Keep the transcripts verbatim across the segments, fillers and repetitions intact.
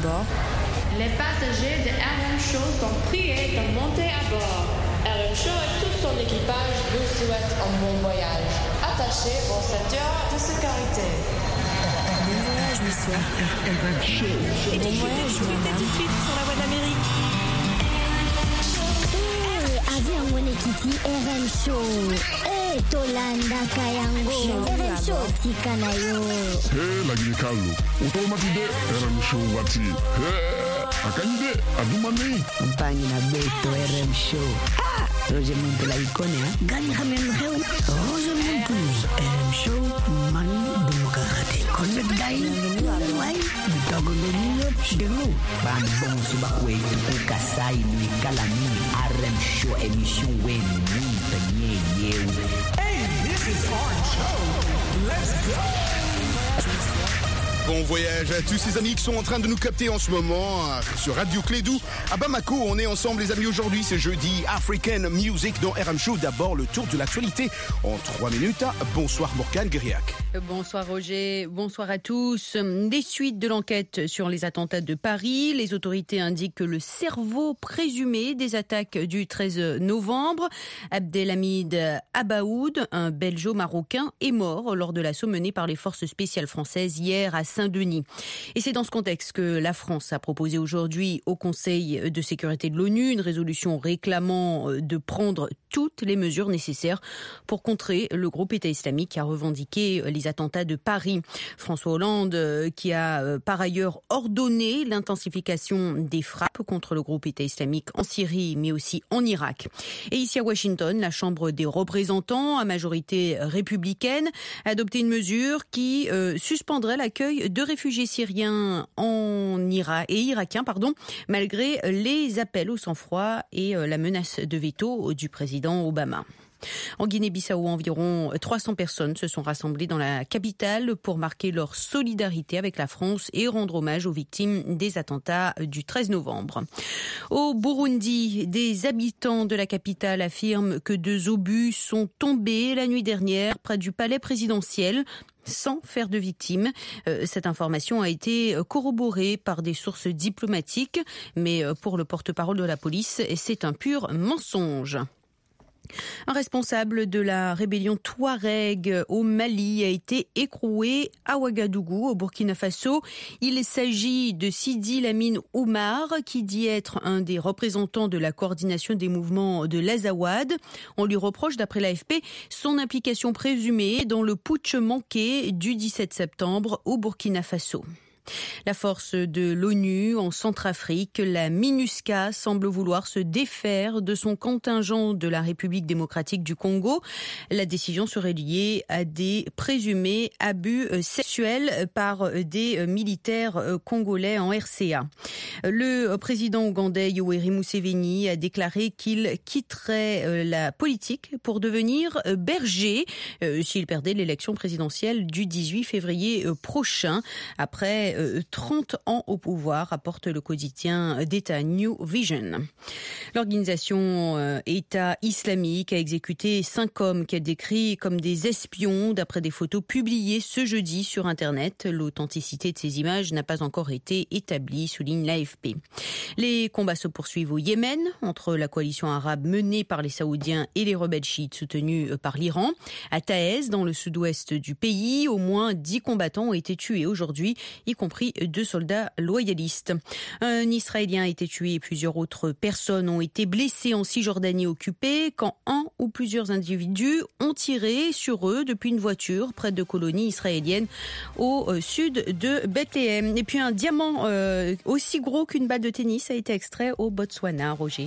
bord. Les passagers de R M Show sont priés de monter à bord. R M Show et tout son équipage vous souhaitent un bon voyage. Attachez vos ceintures de sécurité. Bon voyage, monsieur. R M Show. Bon voyage, madame. Tout de suite sur la voie de l'Amérique. Eh, avion wene kiti R M Show. Eh, tolanda kayango. R M Show tika na yo. Hey, lagi kalu. Utomatide R M Show wati. Hey, akanyide adumani. Mpani na beto R M Show. Ah, Roger Montela ikone ha. Gani khamen kheu. Roger Montela R M Show man demokrate. Connect dai. Wai, bitogo ndio shiro. Ban bon suba kwetu kukasai ni kalami R M Show emission wen ni tanye yeu. Hey, this is Orange Show. Let's go. Bon voyage à tous ces amis qui sont en train de nous capter en ce moment sur Radio Clédou. À Bamako, on est ensemble les amis aujourd'hui, c'est jeudi African Music dans R M Show. D'abord le tour de l'actualité en trois minutes. Bonsoir Morgane Guiriac. Bonsoir Roger, bonsoir à tous. Des suites de l'enquête sur les attentats de Paris. Les autorités indiquent que le cerveau présumé des attaques du treize novembre, Abdelhamid Abaoud, un belgeo-marocain, est mort lors de l'assaut mené par les forces spéciales françaises hier à Saint-Denis. Et c'est dans ce contexte que la France a proposé aujourd'hui au Conseil de sécurité de l'ONU une résolution réclamant de prendre toutes les mesures nécessaires pour contrer le groupe État islamique qui a revendiqué les attentats de Paris. François Hollande qui a par ailleurs ordonné l'intensification des frappes contre le groupe État islamique en Syrie mais aussi en Irak. Et ici à Washington, la Chambre des représentants à majorité républicaine a adopté une mesure qui euh, suspendrait l'accueil de réfugiés syriens en Irak et irakiens, pardon, malgré les appels au sang-froid et la menace de veto du président Obama. En Guinée-Bissau, environ trois cents personnes se sont rassemblées dans la capitale pour marquer leur solidarité avec la France et rendre hommage aux victimes des attentats du treize novembre. Au Burundi, des habitants de la capitale affirment que deux obus sont tombés la nuit dernière près du palais présidentiel, sans faire de victimes. Euh, cette information a été corroborée par des sources diplomatiques, mais pour le porte-parole de la police, c'est un pur mensonge. Un responsable de la rébellion Touareg au Mali a été écroué à Ouagadougou, au Burkina Faso. Il s'agit de Sidi Lamine Oumar, qui dit être un des représentants de la coordination des mouvements de l'Azawad. On lui reproche, d'après l'A F P, son implication présumée dans le putsch manqué du dix-sept septembre au Burkina Faso. La force de l'ONU en Centrafrique, la MINUSCA, semble vouloir se défaire de son contingent de la République démocratique du Congo. La décision serait liée à des présumés abus sexuels par des militaires congolais en R C A. Le président ougandais Yoweri Museveni a déclaré qu'il quitterait la politique pour devenir berger s'il perdait l'élection présidentielle du dix-huit février prochain, après trente ans au pouvoir, rapporte le quotidien d'État New Vision. L'organisation État islamique a exécuté cinq hommes qu'elle décrit comme des espions d'après des photos publiées ce jeudi sur Internet. L'authenticité de ces images n'a pas encore été établie, souligne l'A F P. Les combats se poursuivent au Yémen entre la coalition arabe menée par les Saoudiens et les rebelles chiites soutenus par l'Iran. À Taïz, dans le sud-ouest du pays, au moins dix combattants ont été tués aujourd'hui, y compris deux soldats loyalistes. Un Israélien a été tué et plusieurs autres personnes ont été blessées en Cisjordanie occupée quand un ou plusieurs individus ont tiré sur eux depuis une voiture près de colonies israéliennes au sud de Bethléem. Et puis un diamant euh, aussi gros qu'une balle de tennis a été extrait au Botswana, Roger.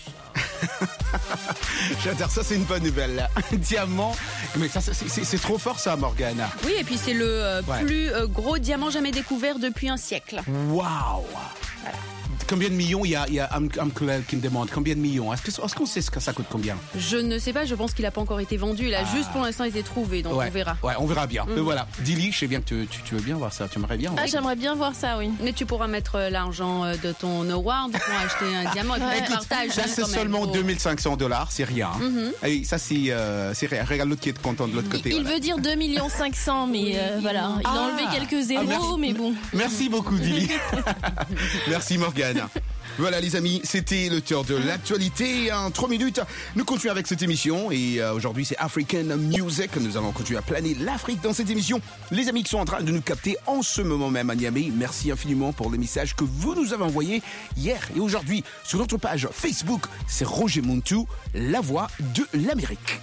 J'adore ça, c'est une bonne nouvelle là. Un diamant, mais ça, c'est, c'est, c'est trop fort ça, Morgana. Oui, et puis c'est le euh, ouais. plus euh, gros diamant jamais découvert depuis un siècle. Waouh. Voilà. combien de millions? Il y a, il y a un, un collègue qui me demande combien de millions. Est-ce, que, est-ce qu'on sait ce que ça coûte combien? Je ne sais pas, je pense qu'il n'a pas encore été vendu. Il a ah. juste pour l'instant été trouvé, donc ouais. on verra. Ouais, on verra bien. Mm. Mais voilà. Dili, je sais bien que tu, tu, tu veux bien voir ça. Tu aimerais bien voir Ah, j'aimerais bien voir ça, oui. Mais tu pourras mettre l'argent de ton award pour acheter un diamant et puis ouais. tu partages. Ça, c'est seulement deux mille cinq cents dollars, c'est rien. Mm-hmm. Et ça, c'est, euh, c'est rien. Regarde l'autre qui est content de l'autre côté. Il voilà. veut dire deux millions cinq cents, mais euh, voilà. Il ah. a enlevé quelques zéros, ah, mais bon. Merci beaucoup, Dili. Merci, Morgane. Voilà les amis, c'était le tour de l'actualité. En trois minutes, nous continuons avec cette émission. Et euh, aujourd'hui, c'est African Music. Nous allons continuer à planer l'Afrique dans cette émission. Les amis qui sont en train de nous capter en ce moment même à Niamey, merci infiniment pour les messages que vous nous avez envoyés hier et aujourd'hui. Sur notre page Facebook, c'est Roger Muntu, la voix de l'Amérique.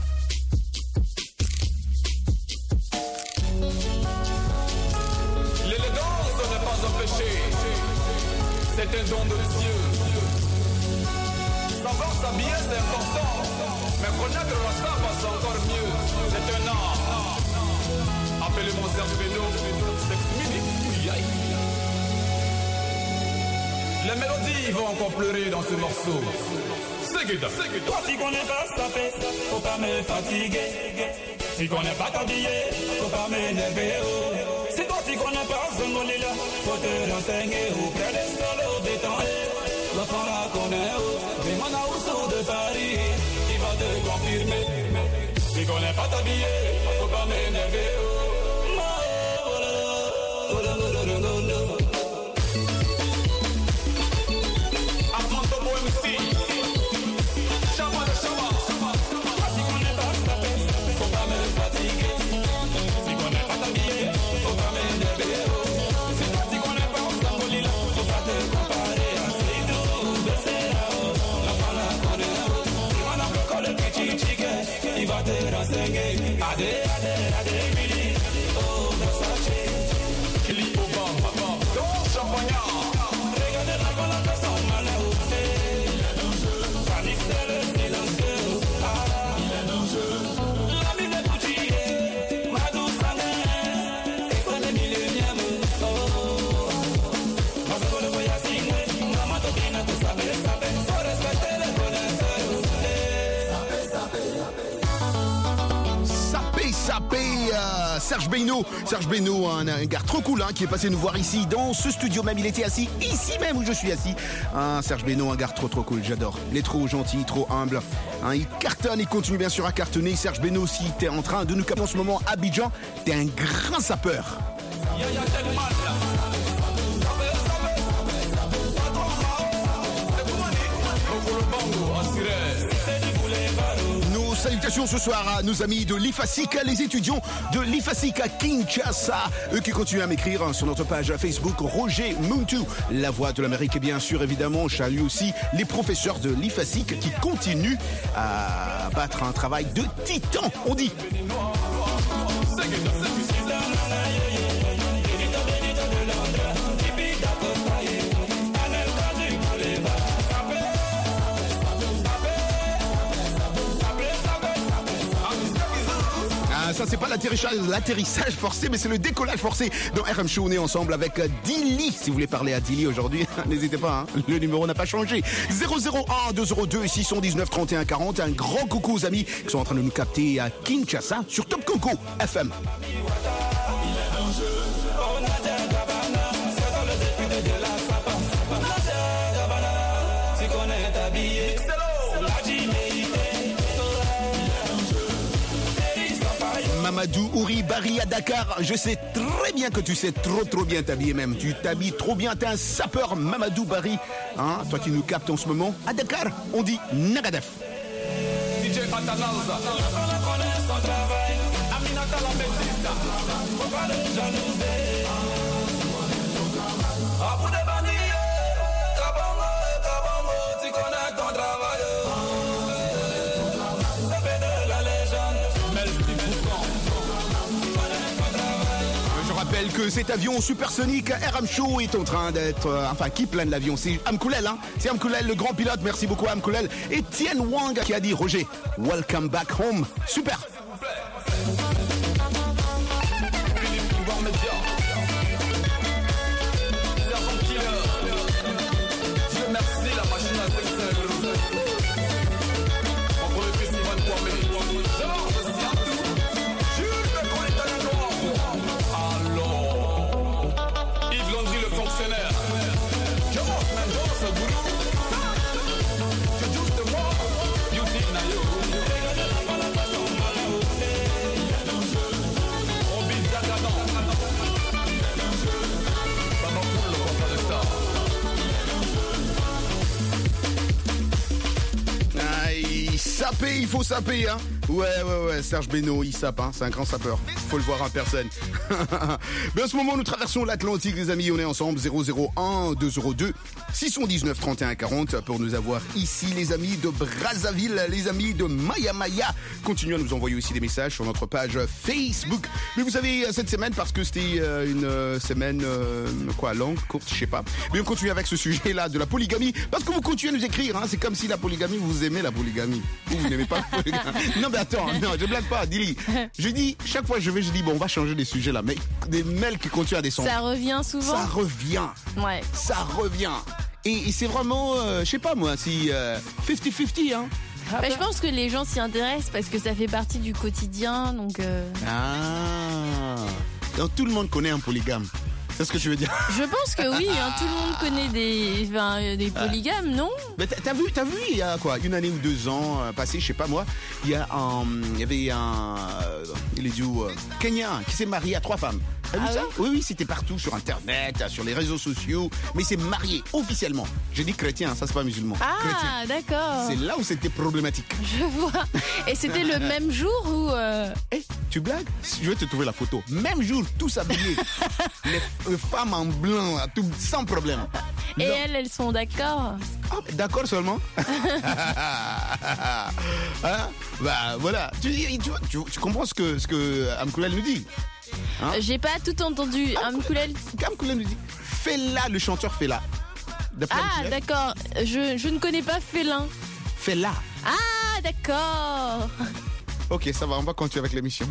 L'élégance n'est pas un péché. C'est un don de Dieu. Savoir s'habiller, c'est important. Mais connaître la samba, c'est encore mieux. C'est un art. Appelez-moi Serge Beno. Sex minute. Les mélodies vont encore pleurer dans ce morceau. C'est Guida. Toi, tu connais pas sapé, faut pas me fatiguer. Tu connais pas t'habiller, faut pas m'énerver. Si toi, tu connais pas Zongolila, faut te renseigner auprès des solos détendus. L'enfant la connaît, mais mon aousou de Paris, il va te confirmer. Tu connais pas t'habiller, faut pas m'énerver. Il va te renseigner. Adé, adé, adé, Billy. Oh, Versace. Clip au banc, papa. Dans champagnard. Regardez la balle à personne, malheur. Il est dangereux. Panique, c'est le silencieux. Ah, il est dangereux. L'ami de Gucci, ma douce année. Et qu'on est millénium. Oh, parce que le voyage signé. Maman, t'as bien tout ça, mais ça fait. Faut respecter les connaisseurs. Sapé, sapé, sapé. Sapé, sapé, euh, Serge Beno. Serge Beno, un, un gars trop cool hein, qui est passé nous voir ici dans ce studio même. Il était assis ici même où je suis assis. Hein, Serge Beno, un gars trop trop cool, j'adore. Il est trop gentil, trop humble. Hein, il cartonne, il continue bien sûr à cartonner. Serge Beno, si t'es en train de nous capter en ce moment à Abidjan, t'es un grand sapeur. Nos salutations ce soir à nos amis de l'I F A S I C, les étudiants de l'I F A S I C à Kinshasa, eux qui continuent à m'écrire sur notre page Facebook Roger Muntu, la voix de l'Amérique. Et bien sûr, évidemment, je salue aussi les professeurs de l'I F A S I C qui continuent à battre un travail de titan, on dit. Ça c'est pas l'atterrissage, l'atterrissage forcé, mais c'est le décollage forcé. Dans R M Show, on est ensemble avec Dili. Si vous voulez parler à Dili aujourd'hui, n'hésitez pas, hein, le numéro n'a pas changé. zéro zéro un deux zéro deux six un neuf trente et un quarante. Un grand coucou aux amis qui sont en train de nous capter à Kinshasa sur Top Conco F M. Mamadou Ouri Barry à Dakar, je sais très bien que tu sais trop trop bien t'habiller même. Tu t'habilles trop bien, t'es un sapeur Mamadou Barry. Hein, toi qui nous captes en ce moment à Dakar, on dit Nagadef. D J Atanalza. Son travail, Aminata la bêtise. Faut pas le jalouser. À bout de bandits, Kabongo, Kabongo, tu connais ton travail. Ça fait de la légende. Je rappelle que cet avion supersonique R M Show est en train d'être... Euh, enfin, qui plane l'avion? C'est Amkoulel, hein? C'est Amkoulel, le grand pilote. Merci beaucoup à Amkoulel. Et Tien Wang qui a dit, Roger, welcome back home. Super. saper, il faut saper, hein. Ouais, ouais, ouais, Serge Beno, il sape, hein. C'est un grand sapeur. Faut le voir en personne. Mais en ce moment, nous traversons l'Atlantique, les amis. On est ensemble, zéro zéro un deux zéro deux six un neuf trente et un quarante pour nous avoir ici, les amis de Brazzaville, les amis de Maya Maya. Continuez à nous envoyer aussi des messages sur notre page Facebook. Mais vous savez, cette semaine, parce que c'était une semaine, euh, quoi, longue, courte, je sais pas. Mais on continue avec ce sujet-là de la polygamie, parce que vous continuez à nous écrire, hein. C'est comme si la polygamie, vous aimez la polygamie. Ou vous n'aimez pas la polygamie. Non, mais attends, non, je blague pas, Dili. Je dis, chaque fois que je vais, je dis, bon, on va changer des sujets là. Mais des mails qui continuent à descendre. Ça revient souvent. Ça revient. Ouais. Ça revient. Et, et c'est vraiment, euh, je sais pas moi, si euh, cinquante cinquante, hein. Bah, je pense que les gens s'y intéressent parce que ça fait partie du quotidien, donc. Euh... Ah. Donc tout le monde connaît un polygame. C'est ce que tu veux dire? Je pense que oui, hein, tout le monde connaît des, enfin, des polygames, non? Mais t'as, t'as vu, t'as vu, il y a quoi, une année ou deux ans euh, passé, je sais pas moi, il y a un, il y avait un, euh, il est du euh, Kenyan qui s'est marié à trois femmes. T'as vu ah ça? Oui, oui, oui, c'était partout sur Internet, sur les réseaux sociaux, mais c'est marié officiellement. J'ai dit chrétien, ça c'est pas musulman. Ah, chrétien. D'accord. C'est là où c'était problématique. Je vois. Et c'était le même jour où... Euh... Eh, hey, tu blagues? Je vais te trouver la photo. Même jour, tous habillés. les, les femmes en blanc, tout, sans problème. Et non. elles, elles sont d'accord? Ah, d'accord seulement. Hein? Bah voilà. Tu, tu, tu, tu comprends ce que, ce que Amkoulel nous dit? Hein? J'ai pas tout entendu. Amkoulel Amkoulel nous dit Fela, le chanteur Fela. Ah, d'accord. Je, je ne connais pas Félin. Fela. Ah, d'accord. Ok, ça va, on va continuer avec l'émission.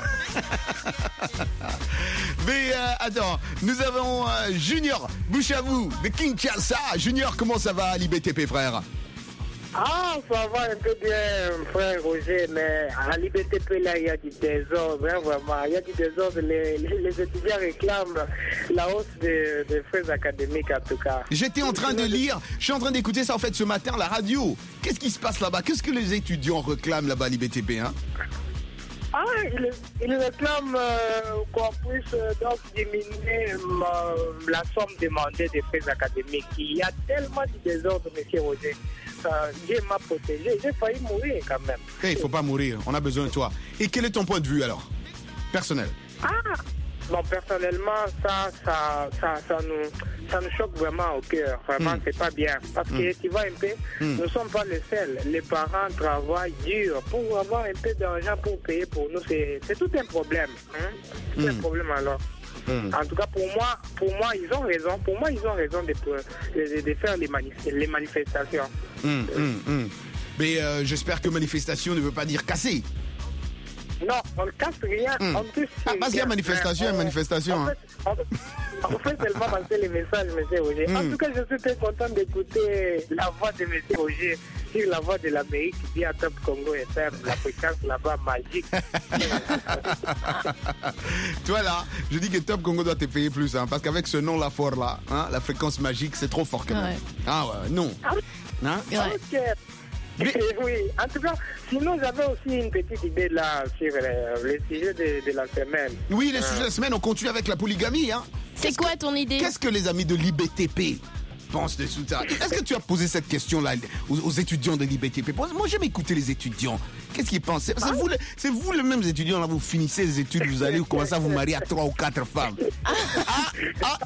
Mais euh, attends, nous avons euh, Junior Bouchavou de Kinshasa. Junior, comment ça va à l'I B T P, frère? Ah, ça va un peu bien, frère Roger, mais à l'I B T P, là, il y a du désordre, hein, vraiment. Il y a du désordre. Les, les, les étudiants réclament la hausse des, des frais académiques, en tout cas. J'étais en train de lire, je suis en train d'écouter ça, en fait, ce matin, la radio. Qu'est-ce qui se passe là-bas? Qu'est-ce que les étudiants réclament là-bas à l'I B T P, hein? Ah, ils, ils réclament euh, qu'on puisse euh, donc diminuer euh, la somme demandée des frais académiques. Il y a tellement de désordre, monsieur Roger. Euh, Dieu m'a protégé. J'ai failli mourir quand même. Hey, il ne faut pas mourir. On a besoin de toi. Et quel est ton point de vue alors? Personnel. Ah, bon, personnellement, ça, ça, ça, ça, nous, ça nous choque vraiment au cœur. Vraiment, mm. c'est pas bien. Parce mm. que tu vois un peu, mm. nous ne sommes pas les seuls. Les parents travaillent dur pour avoir un peu d'argent pour payer pour nous. C'est, c'est tout un problème. Hein? C'est mm. un problème alors. Mm. En tout cas, pour moi, pour moi, ils ont raison. Pour moi, ils ont raison de, de, de faire les, manif- les manifestations. Mm, mm, mm. Mais euh, j'espère que manifestation ne veut pas dire casser. Non, on ne casse rien. Mm. On touche ah, parce qu'il y a manifestation, il y a manifestation. On, hein. fait, on, on fait seulement passer les messages, M. Roger. Mm. En tout cas, je suis très content d'écouter la voix de M. Roger sur la voix de l'Amérique via Top Congo F M, la fréquence là-bas magique. Toi là, je dis que Top Congo doit te payer plus, hein, parce qu'avec ce nom-là fort là, hein, la fréquence magique, c'est trop fort quand même. Ouais. Ah ouais, non. Ah, hein? Ouais. Okay. Mais... Oui, en tout cas, sinon j'avais aussi une petite idée là sur le, le sujet de, de la semaine. Oui, le euh... sujet de la semaine, on continue avec la polygamie. Hein. C'est quoi ton idée? Qu'est-ce que les amis de l'I B T P pensent de ça? Est-ce que tu as posé cette question-là aux, aux étudiants de l'I B T P? Moi, j'aime écouter les étudiants. Qu'est-ce qu'ils pensent? C'est, c'est, vous, les, c'est vous les mêmes étudiants, là, vous finissez les études, vous allez commencer à vous marier à trois ou quatre femmes. Ah, ah,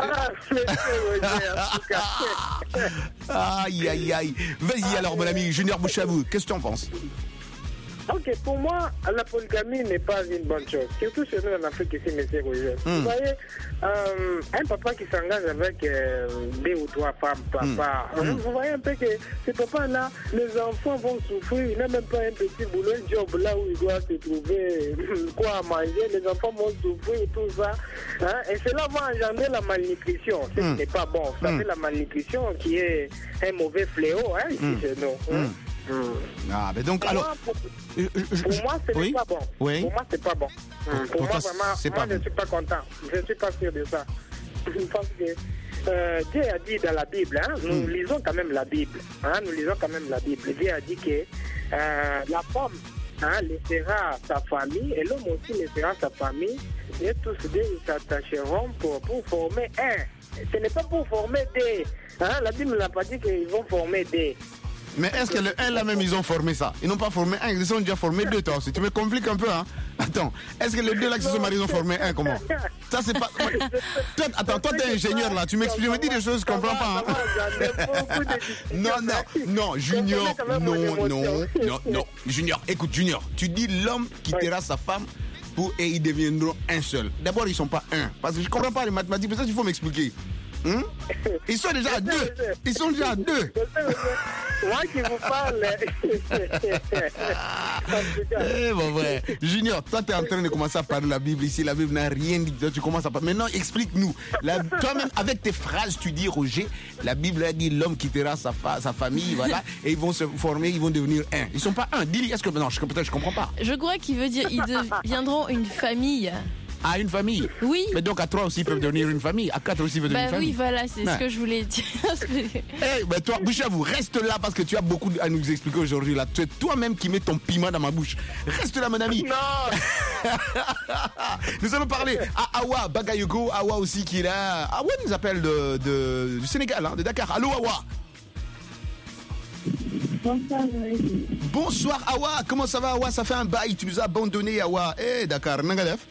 ah. Aïe, aïe, aïe. Vas-y alors, mon ami Junior Bouchavou, qu'est-ce que tu en penses? Ok, pour moi, la polygamie n'est pas une bonne chose. Surtout chez nous en Afrique, ici, M. Roger. Mm. Vous voyez, euh, un papa qui s'engage avec euh, deux ou trois femmes, papa, mm. vous, vous voyez un peu que ce papa-là, les enfants vont souffrir. Il n'a même pas un petit boulot, un job là où il doit se trouver quoi à manger. Les enfants vont souffrir et tout ça. Hein? Et cela va engendrer la malnutrition. Ce mm. n'est pas bon. Vous savez, mm. la malnutrition qui est un mauvais fléau hein, ici mm. chez nous. Hein? Mm. Mmh. Ah, mais donc, pour alors. Moi, pour, je, je, pour moi, ce oui? n'est pas bon. Oui? Pour moi, c'est pas bon. Pour, pour, pour moi, vraiment, moi, pas je ne bon. suis pas content. Je ne suis pas sûr de ça. Parce que euh, Dieu a dit dans la Bible, hein, nous mmh. lisons quand même la Bible. Hein, nous lisons quand même la Bible. Dieu a dit que euh, la femme hein, laissera sa famille et l'homme aussi laissera sa famille. Et tous deux, ils s'attacheront pour, pour former un. Ce n'est pas pour former des. Hein, la Bible n'a pas dit qu'ils vont former des. Mais est-ce que le un là même ils ont formé ça? Ils n'ont pas formé un, ils ont déjà formé deux toi aussi. Tu me compliques un peu hein. Attends, est-ce que les deux là qui se sont mariés ils ont formé un comment? Ça c'est pas. Toi, attends, toi t'es ingénieur là, tu m'expliques, tu me dis des choses que je comprends pas. Hein? Non, non, non, Junior, non, non, non, non, Junior, écoute Junior, tu dis l'homme quittera sa femme pour et ils deviendront un seul. D'abord ils sont pas un, parce que je comprends pas les mathématiques, pour ça il faut m'expliquer. Hum? Ils sont déjà à deux. Ils sont déjà à deux. Moi qui vous parle. Eh bon, ouais. Junior, toi, tu es en train de commencer à parler de la Bible ici. La Bible n'a rien dit. Tu commences à parler. Maintenant, explique-nous. La... Toi-même, avec tes phrases, tu dis, Roger, la Bible a dit l'homme quittera sa, fa... sa famille, voilà, et ils vont se former, ils vont devenir un. Ils sont pas un. Dis-lui, est-ce que. Non, je, peut-être, je comprends pas. Je crois qu'il veut dire ils deviendront une famille. Ah, une famille? Oui. Mais donc à trois aussi ils peuvent devenir une famille. À quatre aussi ils peuvent devenir bah une oui, famille. Bah oui, voilà, c'est ouais. ce que je voulais dire. Hey, bah toi, Bouchavou, reste là parce que tu as beaucoup à nous expliquer aujourd'hui. Là, tu es toi-même qui mets ton piment dans ma bouche. Reste là, mon ami. Non. Nous allons parler à Awa Bagayoko. Awa aussi qui est là. Awa nous appelle de, de, du Sénégal, hein, de Dakar. Allô, Awa. Bonsoir, oui. Bonsoir, Awa. Comment ça va, Awa? Ça fait un bail. Tu nous as abandonné, Awa. Eh, hey, Dakar, Nangadef.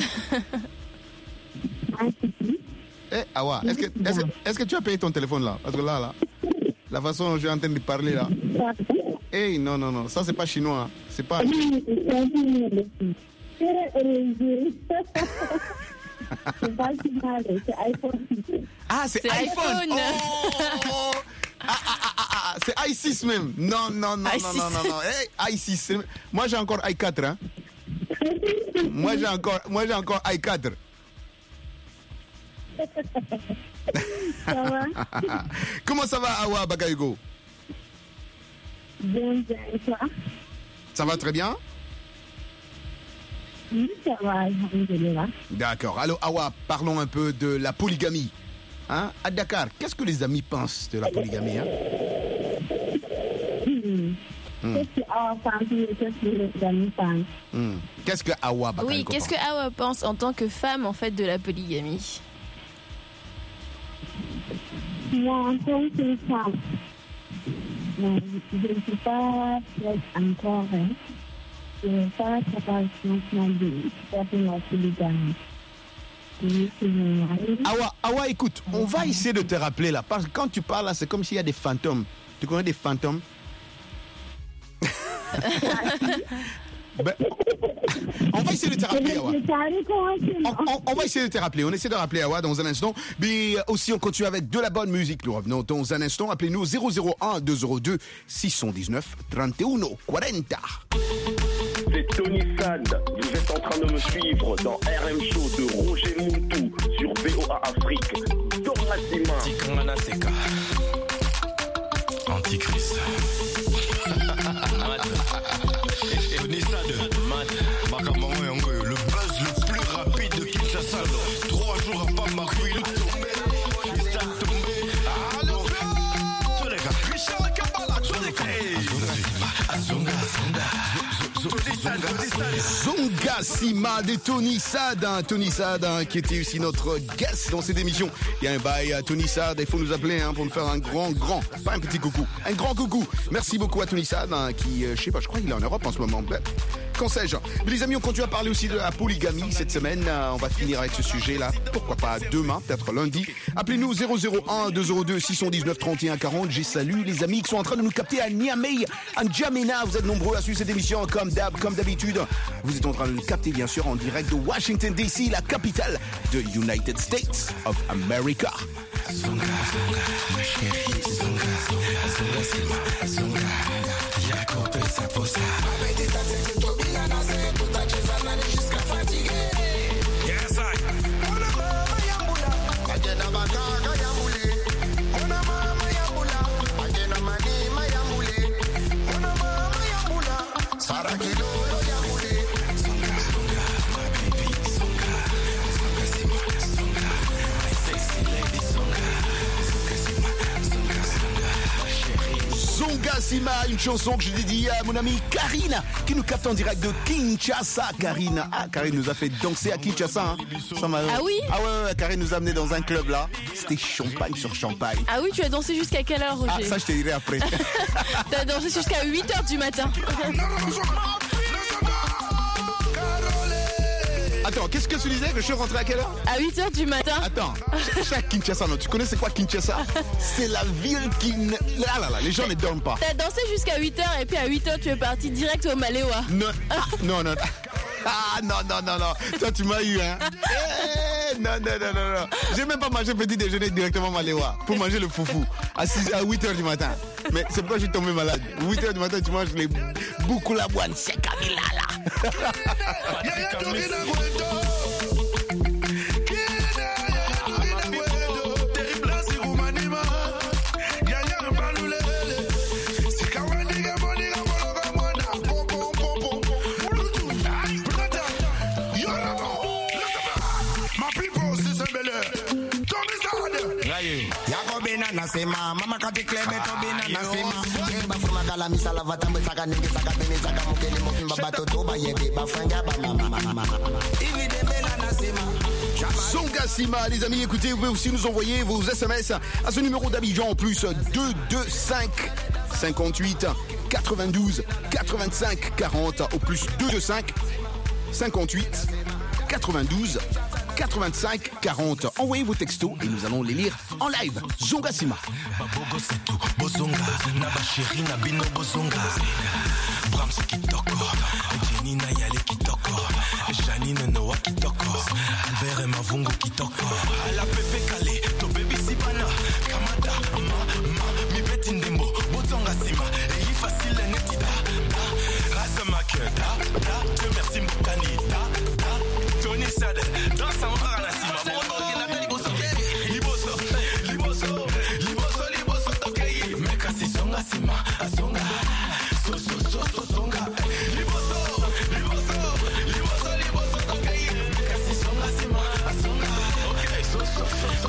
Eh, Awa, est-ce que, est-ce, que, est-ce que tu as payé ton téléphone là? Parce que là, là, la façon dont je suis en train de parler là. Eh, hey, non, non, non, ça c'est pas chinois. Hein. C'est pas. Ah, c'est, c'est iPhone. iPhone. Oh. Ah, ah, ah, ah, ah, c'est i six même. Non, non, non, i six. non, non, non, non. Hey, i six. Moi j'ai encore i quatre. Hein. Moi j'ai encore, moi j'ai encore i quatre. Ça va? Comment ça va, Awa Bagayoko? Bien, bien, et toi? Ça va très bien? Oui, ça va, alhamdoulilah. D'accord. Alors, Awa, parlons un peu de la polygamie. Hein? À Dakar, qu'est-ce que les amis pensent de la polygamie? Hein? Mmh. Mmh. Qu'est-ce que Awa pense? Qu'est-ce que les amis pensent? Mmh. Qu'est-ce que Awa Bagayoko Oui, qu'est-ce que Awa pense en tant que femme, en fait, de la polygamie? Moi, en tant que femme, je ne suis pas prête encore. Hein. Je ne suis pas capable de faire la polygamie. Awa, Awa, écoute, on va essayer de te rappeler là, parce que quand tu parles là, c'est comme s'il y a des fantômes. Tu connais des fantômes? Ben, on va essayer de te rappeler, Awa. On, on, on va essayer de te rappeler. On essaie de rappeler Awa dans un instant. Mais aussi, on continue avec de la bonne musique. Nous revenons dans un instant. Appelez-nous zéro zéro un deux zéro deux six un neuf trente et un quarante. C'est Tony Sad. Vous êtes en train de me suivre dans R M Show de Roger Moutou sur B O A Afrique. Dans la Sima. Tikangana Seka. Antichrist. Tony Sad. Makamango Yango. Le buzz le plus rapide de Kinshasa. Trois jours à pas marquer le tombé. Cristal tombé. Allô, tous les gars. Richard Kabbalah, tous les gars. Azonga, Zonga Sima de Tony Sad, hein, Tony Sad hein, qui était aussi notre guest dans cette émission. Il y a un bail à Tony Sad, il faut nous appeler hein, pour nous faire un grand, grand, pas un petit coucou, un grand coucou. Merci beaucoup à Tony Sad hein, qui, euh, je sais pas, je crois qu'il est en Europe en ce moment. Ben, qu'en sais-je? Mais les amis, on continue à parler aussi de la polygamie cette semaine. Euh, on va finir avec ce sujet-là. Pourquoi pas demain, peut-être lundi. Appelez-nous zéro zéro un deux zéro deux six un neuf trente et un quarante. J'ai salué les amis qui sont en train de nous capter à Niamey, à N'Djamena. Vous êtes nombreux à suivre cette émission comme d'hab, comme d'habitude. Vous êtes en train de nous capter bien sûr en direct de Washington D C, la capitale de United States of America. Zonga, zonga, ma chérie, zonga, zonga, zonga, zonga, Yacob et sa posa. Avec des tasses de Tobila, danser, tout à Chezanane jusqu'à fatiguer. Yes, I. On a mama yambula, Agena Bataga yambule. On a mama yambula, Agena Mani mayambule. On a mama yambula, Sarakilo yambule. Zonga, zonga, my baby, zonga, zonga, zonga, zonga, my sexy lady, zonga. Zonga Sima, une chanson que je dédie à mon amie Karine, qui nous capte en direct de Kinshasa. Karine, ah, Karine nous a fait danser à Kinshasa. Hein. Ça m'a... Ah oui? Ah ouais, ouais, Karine nous a amené dans un club là. C'était champagne sur champagne. Ah oui, tu as dansé jusqu'à quelle heure, Roger? Ah, ça, je te dirai après. T'as dansé jusqu'à huit heures du matin. Attends, qu'est-ce que tu disais que je suis rentré à quelle heure? À huit heures du matin. Attends, chaque Kinshasa, non, tu connais c'est quoi Kinshasa? C'est la ville qui... Ne... Là, là, là, les gens ne dorment pas. T'as dansé jusqu'à huit heures et puis à huit heures tu es parti direct au Maléwa. Non, ah, non, non. Ah non, non, non, non. Toi, tu m'as eu, hein. Eh, non, non, non, non, non. J'ai même pas mangé petit déjeuner directement à Maléwa pour manger le foufou à, six, à huit heures du matin. Mais c'est pourquoi je suis tombé malade. huit heures du matin, tu manges les beaucoup la boîte. C'est Camilla, là. Nasema mama katikle beto bina nasema eba fuma kala misala vatambe saka ninge saka bene saka mukele mofimba batoto ba yebe ba franga ba mama mama ivi dembela nasema Zonga Sima, les amis, écoutez, vous pouvez aussi nous envoyer vos S M S à ce numéro d'Abidjan en plus deux deux cinq cinquante-huit quatre-vingt-douze quatre-vingt-cinq quarante au plus deux deux cinq cinquante-huit quatre-vingt-douze quatre-vingt-cinq quarante. Envoyez vos textos et nous allons les lire en live. Zonga Sima. Babogo setu bozonga na basheri na bino bozonga Brahms kitoko Jenny na yale kitoko Janine Noah kitoko Albert et Mavungo kitoko la pepe kale to baby sibana kamada ma ma mi beti ndembo bozonga Sima et il facile neti da da rasa makeda da Dieu merci mbokani da da Tony Sade dans sa mara na Sima bongo kina liboso liboso liboso liboso liboso tokei meka si zonga Sima azonga so so so so zonga liboso liboso liboso liboso tokei meka si zonga Sima azonga okay so so so so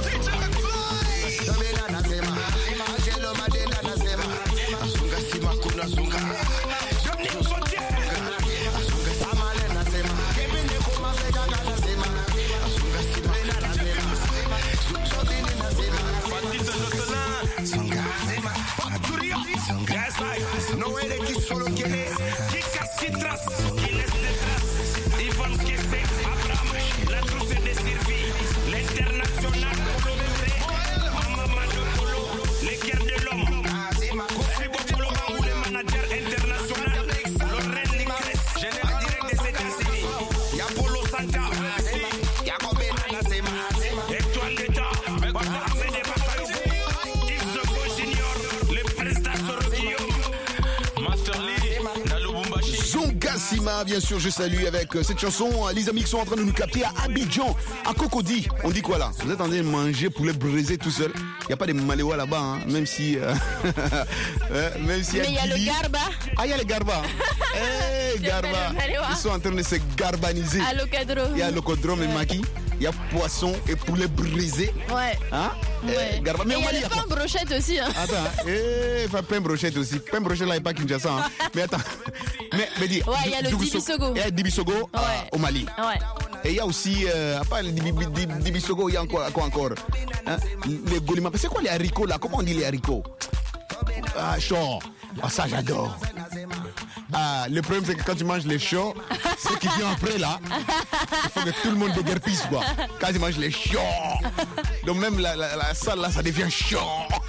Tabela na sema Angelo Madela na sema azonga Sima kuna zonga Joni kote azonga Samale na sema Kevin de koma sega na sema azonga Sima na sema Zobini na sema Fatito Lotona zonga Sima Paturia zonga Yes I no ele que solo quiere que casitras que les detrás Ivan Kese Abraham la trousse de Sirvi l'international Polo Mure Mama Madopolo les guerres de l'homme Kofi Bopolo Bangou le manager international Loren Licres général direct des États-Unis Y'a Polo Santa Y'a Kobena Nasema Étoile d'État Batarame de Bakayoko Yves Zogo Junior le président Sorokio Master Lee na Lubumbashi Zonga Sima, bien sûr, je salue avec cette chanson les amis qui sont en train de nous capter à Abidjan, à Cocody. On dit quoi là? Vous êtes en train de manger poulet braisé tout seul. Il n'y a pas de maléwa là-bas, hein, même si... Euh, même si Mais il y a le garba. Ah, il y a le garba. Eh, hey, garba. Ils sont en train de se garbaniser. À l'ocadrome. Il y a l'ocadrome et maquis. Il y a poisson et poulet brisé. Ouais. Hein? Ouais. Eh, garba. Mais et il y a le pain brochette aussi. Hein. Attends, eh, pas pain brochette aussi. Pain brochette là, il n'y a pas Kinshasa. Hein. Mais attends. Mais, mais dis. Ouais, il y a le Dibisogo. Il y a Dibisogo ouais. euh, au Mali. Ouais. Et il y a aussi, euh, à part le Dibisogo, il y a encore, quoi encore hein? Les golimats. C'est quoi les haricots là? Comment on dit les haricots? Ah, chaud. Ah, ça j'adore. Ah, le problème c'est que quand tu manges les chauds, ce qui vient après là, il faut que tout le monde déguerpisse quoi. Quand tu manges les chauds, donc même la, la, la salle là, ça devient chaud.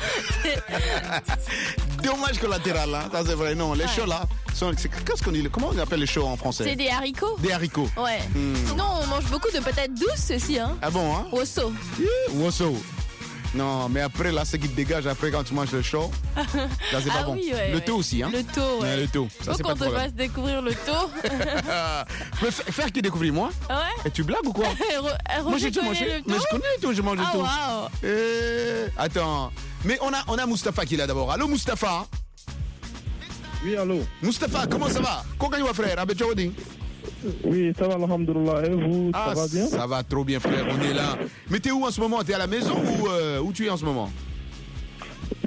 Dommage collatéral là, ça c'est vrai. Non, les ouais. chauds là, sont, qu'est-ce qu'on dit? Comment on appelle les chauds en français? C'est des haricots. Des haricots. Ouais. Hmm. Sinon on mange beaucoup de patates douces aussi hein. Ah bon hein? Wosso. Yeah, wosso. Non, mais après, là, ce qui te dégage après quand tu manges le chaud, là, c'est pas ah bon. Oui, ouais, le ouais. taux aussi, hein. Le taux, ouais. ouais le taux. Ça, faut c'est qu'on pas te fasse découvrir le taux. Je peux faire qui découvrir moi? Ouais. Et tu blagues ou quoi? Moi, j'ai tout mangé. Mais je connais le taux, je mange le ah, taux. Wow. Et... Attends. Mais on a, on a Mustapha qui est là d'abord. Allô, Mustapha? Oui, allô. Mustapha, comment ça va? Comment tu vas, frère? Oui, ça va, alhamdoulilah. Et vous, ah, ça va bien? Ça va trop bien, frère. On est là. Mais t'es où en ce moment? T'es à la maison ou euh, où tu es en ce moment?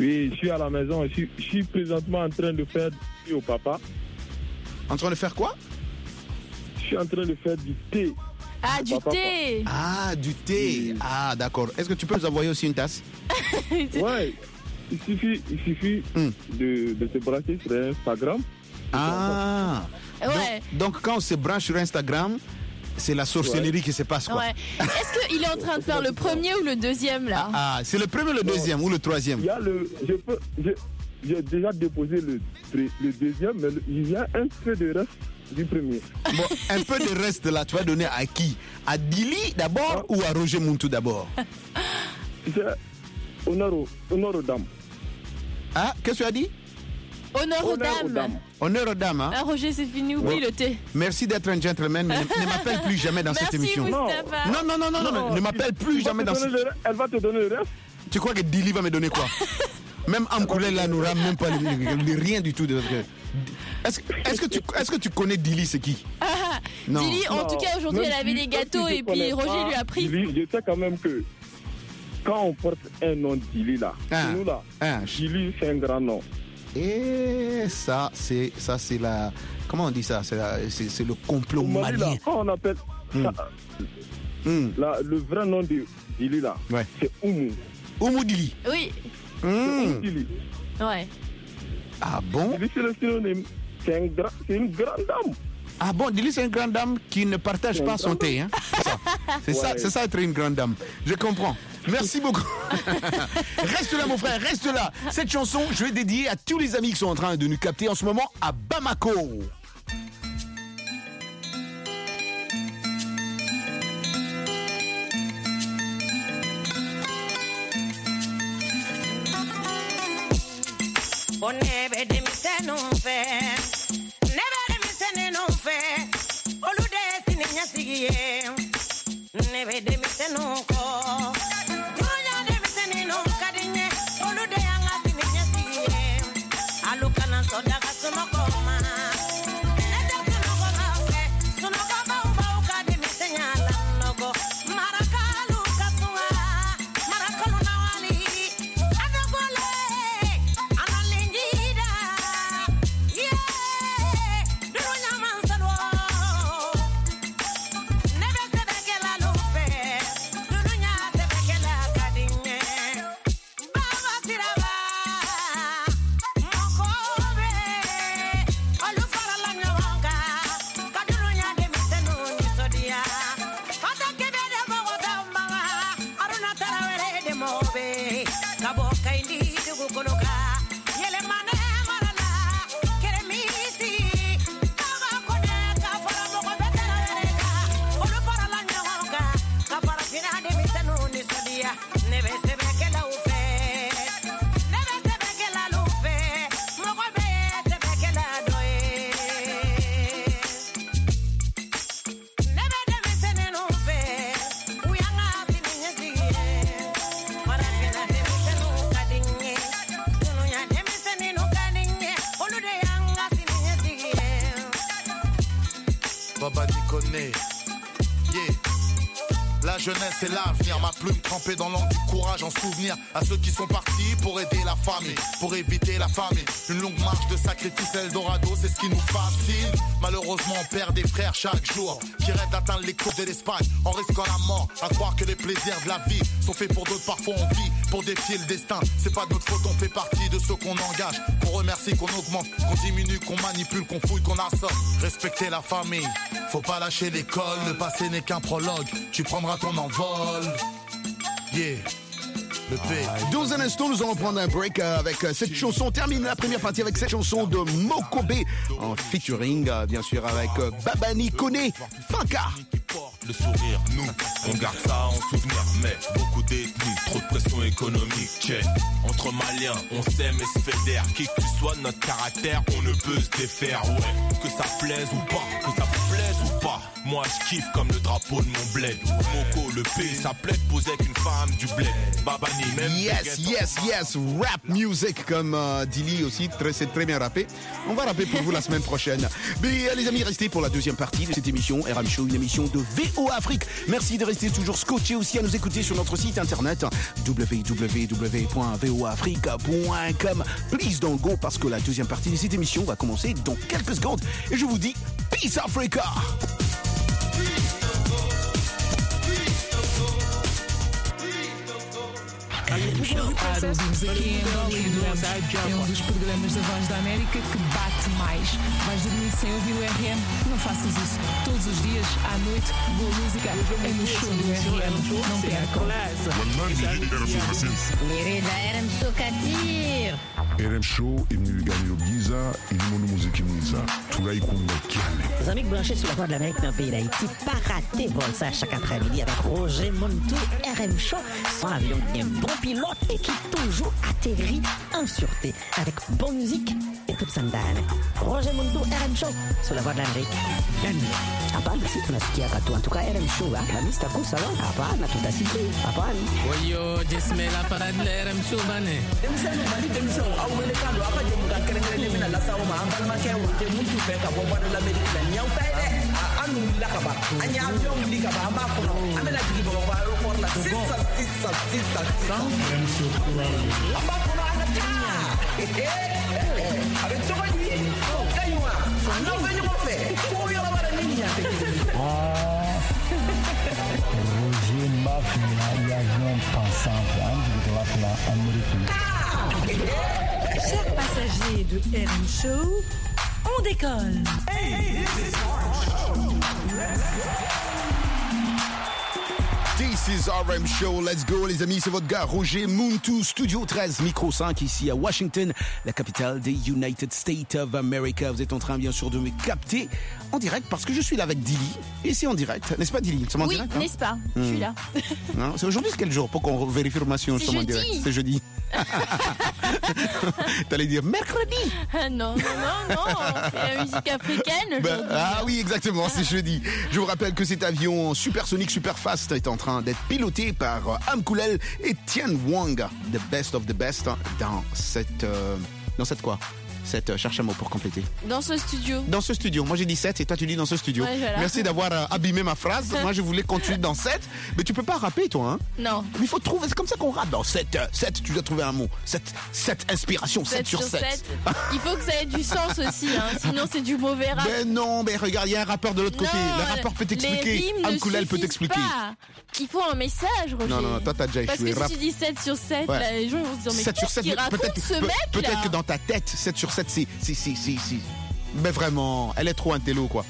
Oui, je suis à la maison. Je suis, je suis présentement en train de faire du au papa. En train de faire quoi? Je suis en train de faire du thé. Ah, du papa, thé. Ah, du thé. Ah, d'accord. Est-ce que tu peux nous envoyer aussi une tasse? Ouais. Il suffit, il suffit mm. de, de se brancher sur Instagram. Ah. Ouais. Donc, donc, quand on se branche sur Instagram, c'est la sorcellerie ouais. qui se passe, quoi. Ouais. Est-ce qu'il est en train de faire le premier ou le deuxième, là? Ah, c'est le premier ou le deuxième non. ou le troisième? Il y a le... Je peux... Je, j'ai déjà déposé le, le deuxième, mais le, il y a un peu de reste du premier. Bon, un peu de reste, là, tu vas donner à qui? À Dili d'abord ah. ou à Roger Muntu d'abord? C'est honneur aux, honneur aux dames. Ah, qu'est-ce que tu as dit? Honneur aux dames. Aux dames. Honneur aux dames, hein? Ah, Roger, c'est fini, oublie ouais. le thé. Merci d'être un gentleman, mais ne, ne m'appelle plus jamais dans Merci, cette émission. Non. non, non, non, non, non, non, ne m'appelle plus jamais dans cette émission. Elle va te donner le reste? Tu crois que Dili va me donner quoi? Même Amkoulé là nous même pas le, le, le, rien du tout. De... Est-ce, est-ce, que tu, est-ce que tu connais Dili, c'est qui? Ah, non. Dili, en non. tout cas, aujourd'hui, elle avait les gâteaux et puis Roger pas, lui a pris. Dili, je sais quand même que quand on porte un nom Dili là, ah. nous là, ah. Dili c'est un grand nom. Et ça, c'est, ça, c'est la. Comment on dit ça? C'est, la, c'est, c'est le complot malien. Là, quand on appelle mm. ça, mm. La, le vrai nom de Dili là, ouais. c'est Oumou. Oumou Dili. Oui. Mmh. C'est Oumou Dili. Ouais. Ah bon? Dili, c'est le synonyme. C'est, un gra... c'est une grande dame. Ah bon, Dili, c'est une grande dame qui ne partage pas son thé. Hein? C'est, ça. C'est, ouais. ça, c'est ça être une grande dame. Je comprends. Merci beaucoup. Reste là, mon frère, reste là. Cette chanson, je vais dédier à tous les amis qui sont en train de nous capter en ce moment à Bamako. Oh, never de me say no fair. Never de me say no fair. Olu de sininya sigiye. Never de me say no ko. Dunya de me say no kadinye. Olu de anga sininya sigiye. Alukana soda kasuno koma. Neta suno koma fe. Suno koma uba uka de me say nyala nogo. Marakalu kasua. Marakalu nawali. Adogole. Jeunesse et l'avenir, ma plume trempée dans l'encre du courage en souvenir à ceux qui sont partis pour aider la famille, pour éviter la famine. Une longue marche de sacrifice Eldorado, c'est ce qui nous fascine. Malheureusement on perd des frères chaque jour qui rêvent d'atteindre les côtes de l'Espagne en risquant la mort, à croire que les plaisirs de la vie sont faits pour d'autres. Parfois on vit pour défier le destin. C'est pas de notre faute, on fait partie de ceux qu'on engage, qu'on remercie, qu'on augmente, qu'on diminue, qu'on manipule, qu'on fouille, qu'on assomme. Respecter la famille, faut pas lâcher l'école. Le passé n'est qu'un prologue, tu prendras ton envol. Yeah. Le P. Dans un instant, nous allons prendre un break avec cette chanson. On termine la première partie avec cette chanson de Mokobe en featuring, bien sûr, avec Babani Kone Fanka. Le sourire, nous, on garde ça en souvenir. Mais beaucoup détenus, trop de pression économique. Check. Entre Maliens, on s'aime et se fédère. Qui que tu sois, notre caractère, on ne peut se défaire. Ouais, que ça plaise ou pas, que ça vous plaise ou pas. Moi je kiffe comme le drapeau de mon bled. Moko le P, sa plaide posait qu'une femme du bled. Babani même. Yes, yes, yes, rap music comme euh, Dilly aussi, très, c'est très bien rappé. On va rapper pour vous la semaine prochaine. Mais euh, les amis, restez pour la deuxième partie de cette émission, R M Show, une émission de V O A Afrique. Merci de rester toujours scotché aussi à nous écouter sur notre site internet w w w point v o afrique point com. Please don't go parce que la deuxième partie de cette émission va commencer dans quelques secondes. Et je vous dis, Peace Africa! Para ouvirmos aqui em Angola e adoramos. É um dos programas da Voz da América que bate mais. Vais dormir sem ouvir o R M? Não faças isso. Todos os dias, à noite, boa música é no show do R M. Não percam. Querida R M Show Katir. R M Show imnigani giza ilimono muziki mwiza turaikunda cyane. Les amis branchés sur la Voix de l'Amérique dans le pays d'Haïti, pas rater vol ça chaque après-midi avec Roger Montou, R M Show, son avion bien bon pilote et qui toujours atterrit en sûreté avec bonne musique et toute sa dame. Roger Montou, R M Show, sur la Voix de l'Amérique. Hapana, si tunasikia katu. En tout cas, R M Show, la mista kusa, hapana, tutasikia, hapana. Oyo, jismela parade la R M Show bane. Demisano, mali demisano, au wele kando, apa je muka kerengere mina lasa o ma ambal ma ke wote muntu fe ka bo bana l'Amérique la nyau taide. Anu la ka ba. Anya avion li ka ba amba ko no. Amela digi bo ba aéroport la six six six six. Amba ko no ana ta. Avec toi lui. Kaywa. Non venez mo fe. Ko yo ba la nini ya te. Roger Mafia, l'avion pensant de la Amérique. Chers passagers de R M Show, on décolle. Hey, this is R M Show. This is R M Show, let's go les amis, c'est votre gars Roger Muntu, Studio treize, Micro cinq ici à Washington, la capitale des United States of America. Vous êtes en train bien sûr de me capter en direct parce que je suis là avec Dilly et c'est en direct, n'est-ce pas Dilly? Oui, direct, hein? n'est-ce pas? Je suis là. Non, c'est aujourd'hui, c'est quel jour pour qu'on vérifie l'information? C'est jeudi. Direct. C'est jeudi. T'allais dire mercredi. Ah non, non, non, non, c'est la musique africaine Ben, ah oui, exactement, c'est jeudi. Je vous rappelle que cet avion supersonique, super fast est en train d'être piloté par euh, Amkulel et Tian Wang, the best of the best, hein, dans cette... Euh, dans cette quoi cette, euh, cherche un mot pour compléter. Dans ce studio. Dans ce studio. Moi j'ai dit sept et toi tu dis dans ce studio. Ouais, voilà. Merci d'avoir euh, abîmé ma phrase. Moi je voulais continuer dans sept, mais tu peux pas rapper toi, hein? Non. Mais il faut trouver, c'est comme ça qu'on rappe dans sept. sept, tu dois trouver un mot. sept, sept inspiration, sept sur sept. Il faut que ça ait du sens aussi, hein, sinon c'est du mauvais rap. Ben non, mais regarde, il y a un rappeur de l'autre côté. Le rappeur peut t'expliquer. Amkulel peut t'expliquer. Il faut un message, Roger. Non, non, toi t'as déjà échoué. Parce que rap. si tu dis sept sur sept, Ouais. là, les gens vont se dire mais sept sur qu'est-ce sept, qu'il raconte peut-être, ce peut- mec peut-être là que dans ta tête, sept sur sept, c'est, c'est, c'est, c'est, c'est. Mais vraiment, elle est trop intello, quoi.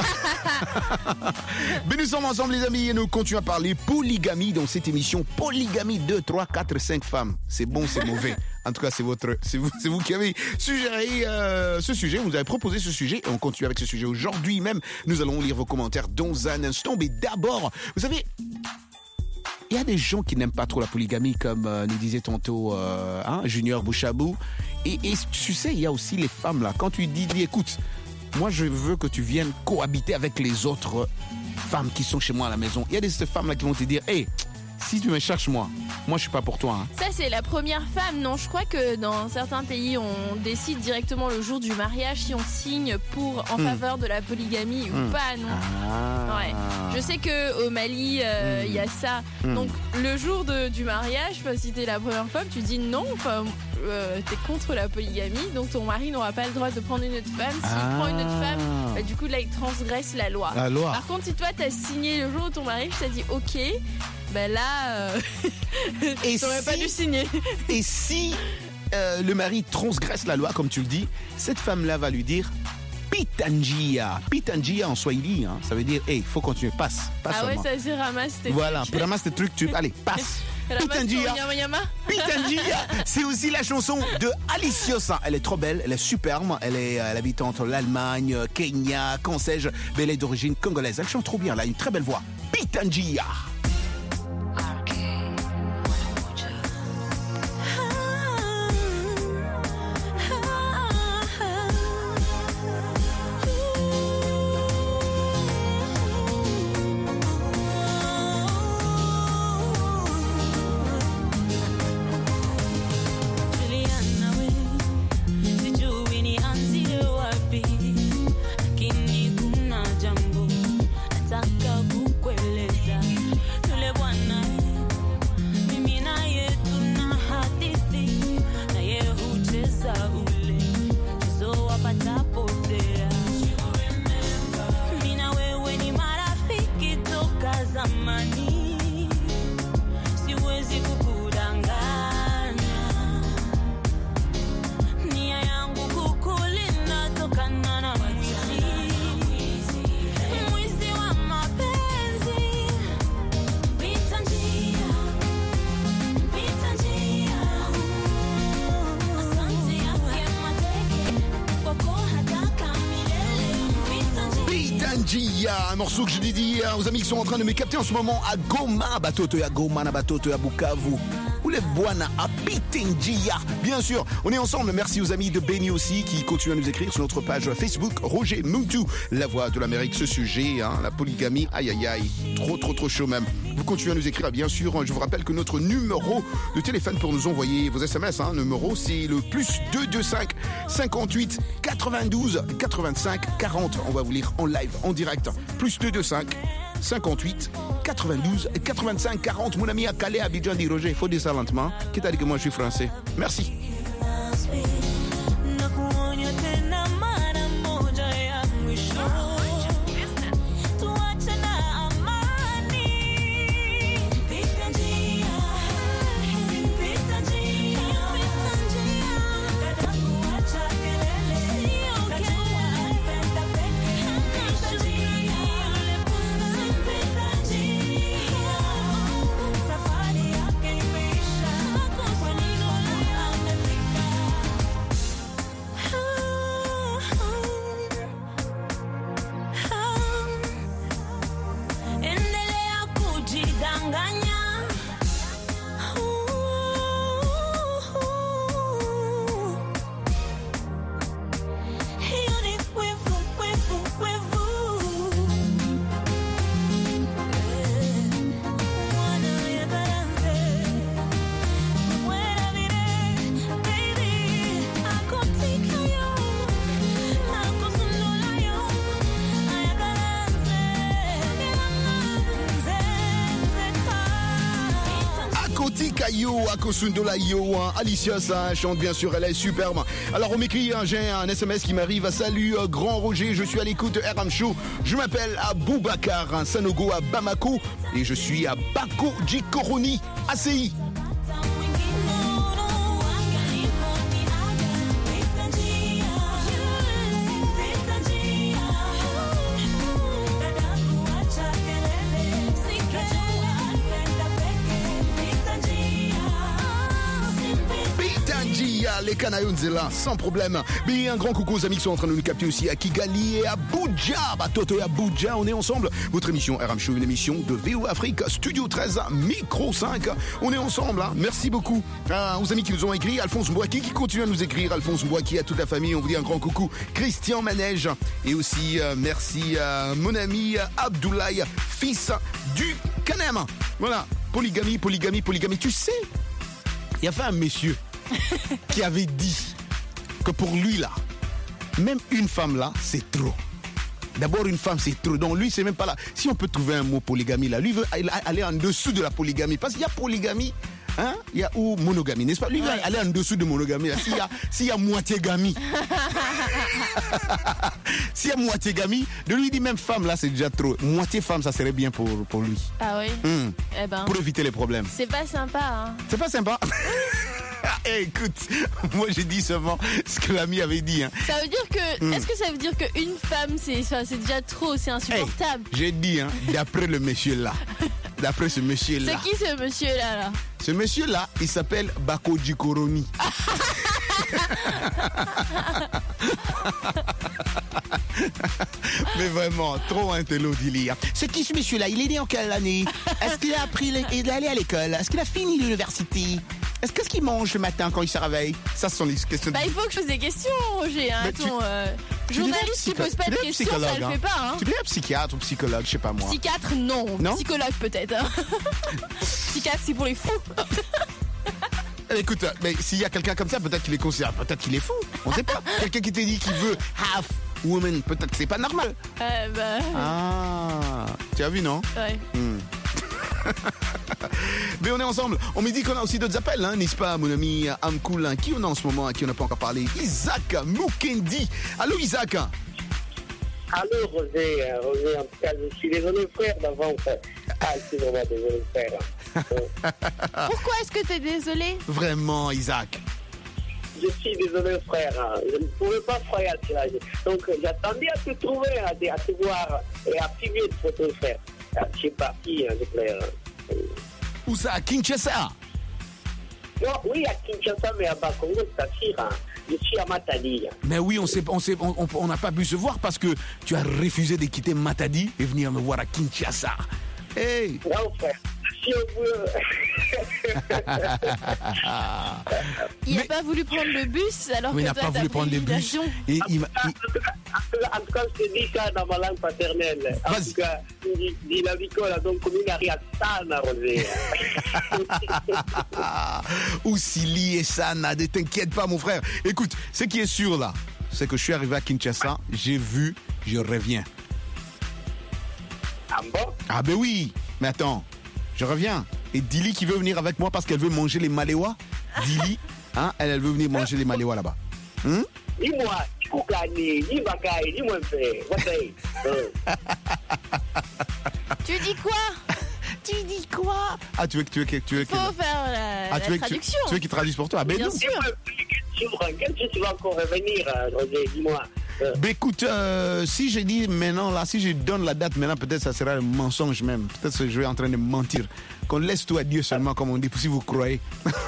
Mais nous sommes ensemble, les amis, et nous continuons à parler polygamie dans cette émission. Polygamie, deux, trois, quatre, cinq femmes. C'est bon, c'est mauvais. En tout cas, c'est votre, c'est vous, c'est vous qui avez suggéré euh, ce sujet. Vous avez proposé ce sujet et on continue avec ce sujet aujourd'hui même. Nous allons lire vos commentaires dans un instant. Mais d'abord, vous savez, il y a des gens qui n'aiment pas trop la polygamie, comme euh, nous disait tantôt euh, hein, Junior Bouchabou. Et, et tu sais, il y a aussi les femmes là. Quand tu dis, dis, écoute, moi je veux que tu viennes cohabiter avec les autres femmes qui sont chez moi à la maison. Il y a des ces femmes là qui vont te dire, hé, hey, si tu me cherches moi, moi je suis pas pour toi. Hein. Ça c'est la première femme. Non, je crois que dans certains pays on décide directement le jour du mariage si on signe pour en Mm. faveur de la polygamie Mm. ou pas. Non. Ah. Ouais. Je sais que au Mali il euh, Mm. y a ça. Mm. Donc le jour de, du mariage, si t'es la première femme, tu dis non. Enfin, euh, t'es contre la polygamie, donc ton mari n'aura pas le droit de prendre une autre femme. S'il Ah. prend une autre femme, bah, du coup là il transgresse la loi. La loi. Par contre, si toi t'as signé le jour où ton mari t'a dit ok. Ben là, euh... Et t'aurais si- pas dû signer. Et si euh, le mari transgresse la loi, comme tu le dis, cette femme-là va lui dire Pitanjia. Pitanjia en swahili, hein, ça veut dire, hey, faut continuer, passe. passe Ah ouais, seulement. ça se ramasse tes Voilà, trucs. puis ramasse tes trucs, tu... allez, passe. Ramasse ton Pitanjia. yama yama. Pitanjia, c'est aussi la chanson de Aliciosa. Elle est trop belle, elle est superbe, elle est, elle habite entre l'Allemagne, Kenya, qu'en sais-je, mais elle est d'origine congolaise. Elle chante trop bien, elle a une très belle voix. Pitanjia. patapotea. Mina wewe ni marafiki toka zamani, siwezi kukudanganya. Nia yangu kukulinda tokana na mwizi, mwizi wa mapenzi. Pita njia, pita njia, asante yake mateke, kwako hataka milele. Pita njia. Pitanjia, un morceau que je dédie aux amis qui sont en train de me capter en ce moment à Goma, Batoto ya Goma, na Batoto ya Bukavu. Ou les Bwana à Pitanjia. Bien sûr, on est ensemble. Merci aux amis de Beni aussi qui continuent à nous écrire sur notre page Facebook. Roger Muntu, la voix de l'Amérique. Ce sujet, hein, la polygamie, aïe aïe aïe, trop trop trop chaud même. Vous continuez à nous écrire, bien sûr. Je vous rappelle que notre numéro de téléphone pour nous envoyer vos S M S, hein, numéro, c'est le plus deux deux cinq cinquante-huit quatre-vingt-douze quatre-vingt-cinq quarante. On va vous lire en live, en direct. Plus deux deux cinq cinquante-huit quatre-vingt-douze quatre-vingt-cinq quarante. Mon ami à Calais, Abidjan dit Roger, il faut dire ça lentement. Qui t'a dit que moi je suis français? Merci. Nakuonya tena mara moja ya mwisho. Tuache na amani. Pita njia, pita njia, pita njia. Dadangu acha kelele, sio kelele. Penda peke, pita njia, pita njia. Safari yake imeisha, kwa nini amefika? Endelea kujidanganya. Hiyo ni wivu, wivu, wivu. Mwana ya karanze. Mwera vile, baby. Akotika yo, akosundula yo. Aya karanze. Akotika yo, Akosundola yo, hein. Alicia ça chante bien sûr, elle est superbe. Alors on m'écrit, hein, j'ai un S M S qui m'arrive. Salut euh, grand Roger, je suis à l'écoute de R M Show. Je m'appelle Aboubakar, un Sanogo à Bamako et je suis à Bako Djikoroni, A C I. Pitanjia, les Kanayonzela, sans problème. Mais un grand coucou aux amis qui sont en train de nous capter aussi à Kigali et à Abuja. Batoto et Abuja, on est ensemble. Votre émission R M Show, une émission de V O Afrique, Studio treize, Micro cinq. On est ensemble, hein. Merci beaucoup hein, aux amis qui nous ont écrit. Alphonse Mbouaki qui continue à nous écrire. Alphonse Mbouaki à toute la famille, on vous dit un grand coucou. Christian Manège. Et aussi, euh, merci à mon ami Abdoulaye, fils du Canem. Voilà, polygamie, polygamie, polygamie. Tu sais, il y avait un monsieur qui avait dit que pour lui là, même une femme là, c'est trop. D'abord une femme c'est trop. Donc lui c'est même pas là. Si on peut trouver un mot polygamie là, lui veut aller en dessous de la polygamie. Parce qu'il y a polygamie, hein, il y a ou monogamie, n'est-ce pas? Lui veut aller en dessous de monogamie. S'il y a, s'il y a moitié gamie, s'il y a moitié gamie, de lui il dit même femme là c'est déjà trop. Moitié femme ça serait bien pour, pour lui. Ah oui. Hum. Eh ben. Pour éviter les problèmes. C'est pas sympa, hein. C'est pas sympa. Hey, écoute, moi j'ai dit seulement ce que l'ami avait dit. Hein. Ça veut dire que, Mm. est-ce que ça veut dire qu'une femme c'est, enfin, c'est déjà trop, c'est insupportable? Hey, j'ai dit, hein, d'après le monsieur là, d'après ce monsieur là. C'est qui ce monsieur là là? Ce monsieur là, il s'appelle Bako Djikoroni. Mais vraiment, trop intello d'Ilia. C'est qui ce monsieur là? Il est né en quelle année? Est-ce qu'il a appris, le... il est allé à l'école? Est-ce qu'il a fini l'université? Est-ce qu'est-ce qu'il mange le matin quand il se réveille? Ça, ce sont les questions. Bah, il faut que je pose des questions, Roger. Hein. Mais tu- Attends, euh, Tu journaliste qui deviens pose pas de psycho- tu questions, deviens ça le psychologue, fait hein. pas. Hein. Tu deviens psychiatre ou psychologue, je sais pas moi. Psychiatre, non. Non Psychologue, peut-être. Hein. Psychiatre, c'est pour les fous. Eh, Écoute, mais s'il y a quelqu'un comme ça, peut-être qu'il est considéré, peut-être qu'il est fou. On sait pas. Quelqu'un qui te dit qu'il veut half woman, peut-être que c'est pas normal. Euh, bah, Ah, tu as vu, non? ouais. Hmm. Mais on est ensemble. On me dit qu'on a aussi d'autres appels, hein, n'est-ce pas, mon ami Amkoul? Qui on a en ce moment, à qui on n'a pas encore parlé? Isaac Mukendi. Allô, Isaac? Allô, Rosé. Euh, Rosé, en tout cas, je suis désolé, frère, d'avant. Ah, je suis vraiment désolé, frère. Pourquoi est-ce que t'es désolé? Vraiment, Isaac. Je suis désolé, frère. Je ne pouvais pas croire à cela. Donc, j'attendais à te trouver, à te, à te voir et à filmer de photos, frère. Je suis parti, hein, frère. Où ça? À Kinshasa? Non, oui, à Kinshasa, mais à Bakongo, c'est à hein. Je suis à Matadi. Mais oui, on s'est, on s'est, on, on, on n'a pas pu se voir parce que tu as refusé de quitter Matadi et venir me voir à Kinshasa. Hey! Non, frère. Si on veut. Il n'a pas voulu prendre le bus alors mais que il n'a toi, pas voulu prendre le bus. Et il m'a- il- En tout cas, je te dis ça dans ma langue paternelle. En tout cas, di la vicola, donc come una riazzana, Rosé. Ousili et Sana, ne t'inquiète pas, mon frère. Écoute, ce qui est sûr là, c'est que je suis arrivé à Kinshasa, j'ai vu, je reviens. Ah bon? Ah ben oui, mais attends, je reviens. Et Dili qui veut venir avec moi parce qu'elle veut manger les maléwa. Dili, hein, elle, elle veut venir manger les maléwa là-bas. Hum? Dis-moi, Koukani, dis Bakaï, dis-moi fait. Tu dis quoi? Tu dis quoi? Ah, tu veux que tu veux que tu veux que Faut faire la, ah, la tu veux que tu, traduction. tu veux qu'il traduise pour toi? Ah, ben Bien non. sûr. Quand est-ce que tu vas encore revenir, Rosé? Dis-moi. Euh, Ben écoute, euh, si je dis maintenant là, si je donne la date maintenant, peut-être ça sera un mensonge même. Peut-être que je vais en train de mentir. Qu'on laisse tout à Dieu seulement, comme on dit, si vous croyez.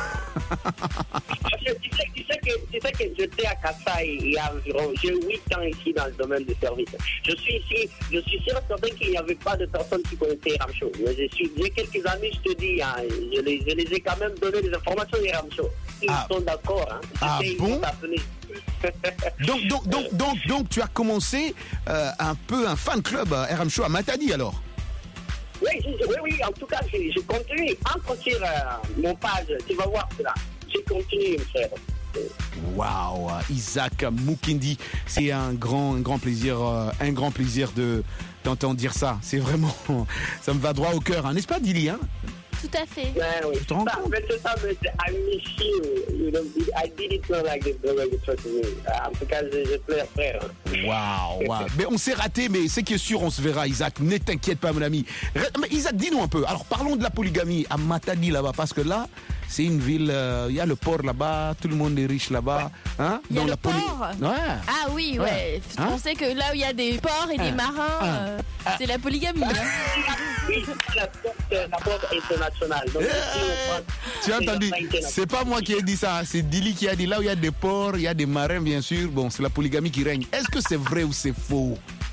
Tu sais, tu sais que, tu sais que j'étais à Kassai il y a environ, j'ai huit ans ici dans le domaine du service. Je suis ici, je suis sûr certain qu'il n'y avait pas de personnes qui connaissaient Ramcho. Je suis, j'ai quelques amis, je te dis, hein, je, les, je les ai quand même donné des informations de Ramcho. Ils Ah. sont d'accord. Hein. Ah Ils bon? sont appelés. Donc, donc, donc, donc, donc, tu as commencé euh, un peu un fan club à R M Show à Matadi alors? Oui, je- oui, oui, en tout cas, je, je continue. Entre sur euh, mon page, tu vas voir cela. Je continue, mon frère. Waouh, Isaac Mukendi, c'est un grand, un grand plaisir, euh, un grand plaisir de t'entendre dire ça. C'est vraiment, ça me va droit au cœur, hein, n'est-ce pas, Dili, hein? Tout à fait. Ouais, oui. Tu te rends Ça, mais c'est ça, mais c'est- I miss you. You know, I did it not like this, the way you tried to me. En tout cas, je, je pleure, frère. Waouh, waouh. Mais on s'est raté, mais c'est qui est sûr, on se verra, Isaac. Ne t'inquiète pas, mon ami. Re- Mais Isaac, dis-nous un peu. Alors, parlons de la polygamie à Matadi là-bas, parce que là, c'est une ville. euh, Il y a le port là-bas, tout le monde est riche là-bas, hein? Il y a Dans le la poly- port. Ouais. Ah oui, ouais. Ouais. Hein? On sait que là où il y a des ports et des Hein? marins, Hein? euh, c'est la polygamie. hein. Oui, la porte, la porte internationale. Donc, ici, on passe- Tu as c'est la entendu? porte internationale. C'est pas moi qui ai dit ça, c'est Dili qui a dit là où il y a des ports, il y a des marins, bien sûr. Bon, c'est la polygamie qui règne. Est-ce que c'est vrai ou c'est faux?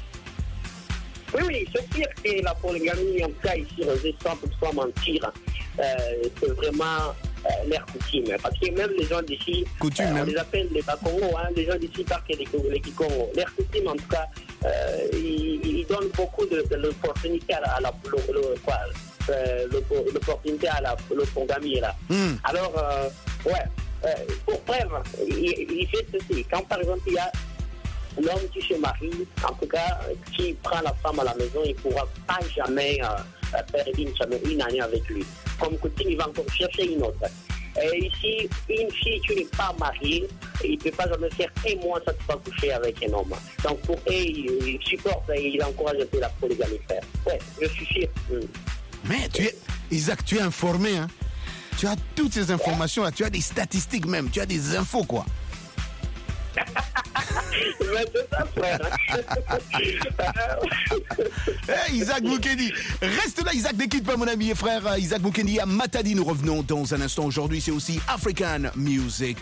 Oui, oui, c'est sûr que la polygamie, en tout cas ici, Rosé, sans toutefois mentir, euh, c'est vraiment euh, l'air coutume. Parce que même les gens d'ici, Coutume, euh, on même. les appelle les Bakongo, hein, les gens d'ici parlent que les, les Kikongo. L'air coutume, en tout cas, euh, ils, ils donnent beaucoup de, de l'opportunité à la, à la le- le- quoi, euh, l'opp- l'opportunité à la polygamie, là. Hmm. Alors, euh, ouais, euh, pour preuve, il, il fait ceci. Quand, par exemple, il y a l'homme qui se marie, en tout cas, qui prend la femme à la maison, il ne pourra pas jamais euh, faire une, une année avec lui. Comme coutume, il va encore chercher une autre. Et ici, une fille qui n'est pas mariée, il ne peut pas jamais faire un mois sans pas coucher avec un homme. Donc pour eux, il, il supporte et il encourage un peu la polygamie faire. Ouais, je suis sûr. Mm. Mais tu es, Isaac, tu es informé, hein? Tu as toutes ces informations là, tu as des statistiques même, tu as des infos quoi. Mais c'est ça, frère. Hey, Isaac Mukendi, reste là, Isaac, ne quitte pas mon ami et frère Isaac Mukendi à Matadi. Nous revenons dans un instant. Aujourd'hui, c'est aussi African Music.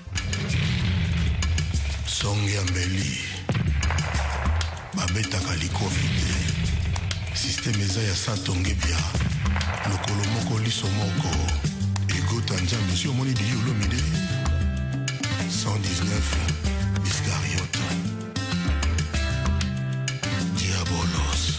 Songiambeli babetaka likofi te systeme eza ya satonge bia lokolo moko liso moko egota nzambe si omoni dili olomide cent dix-neuf Iscariote Diabolos.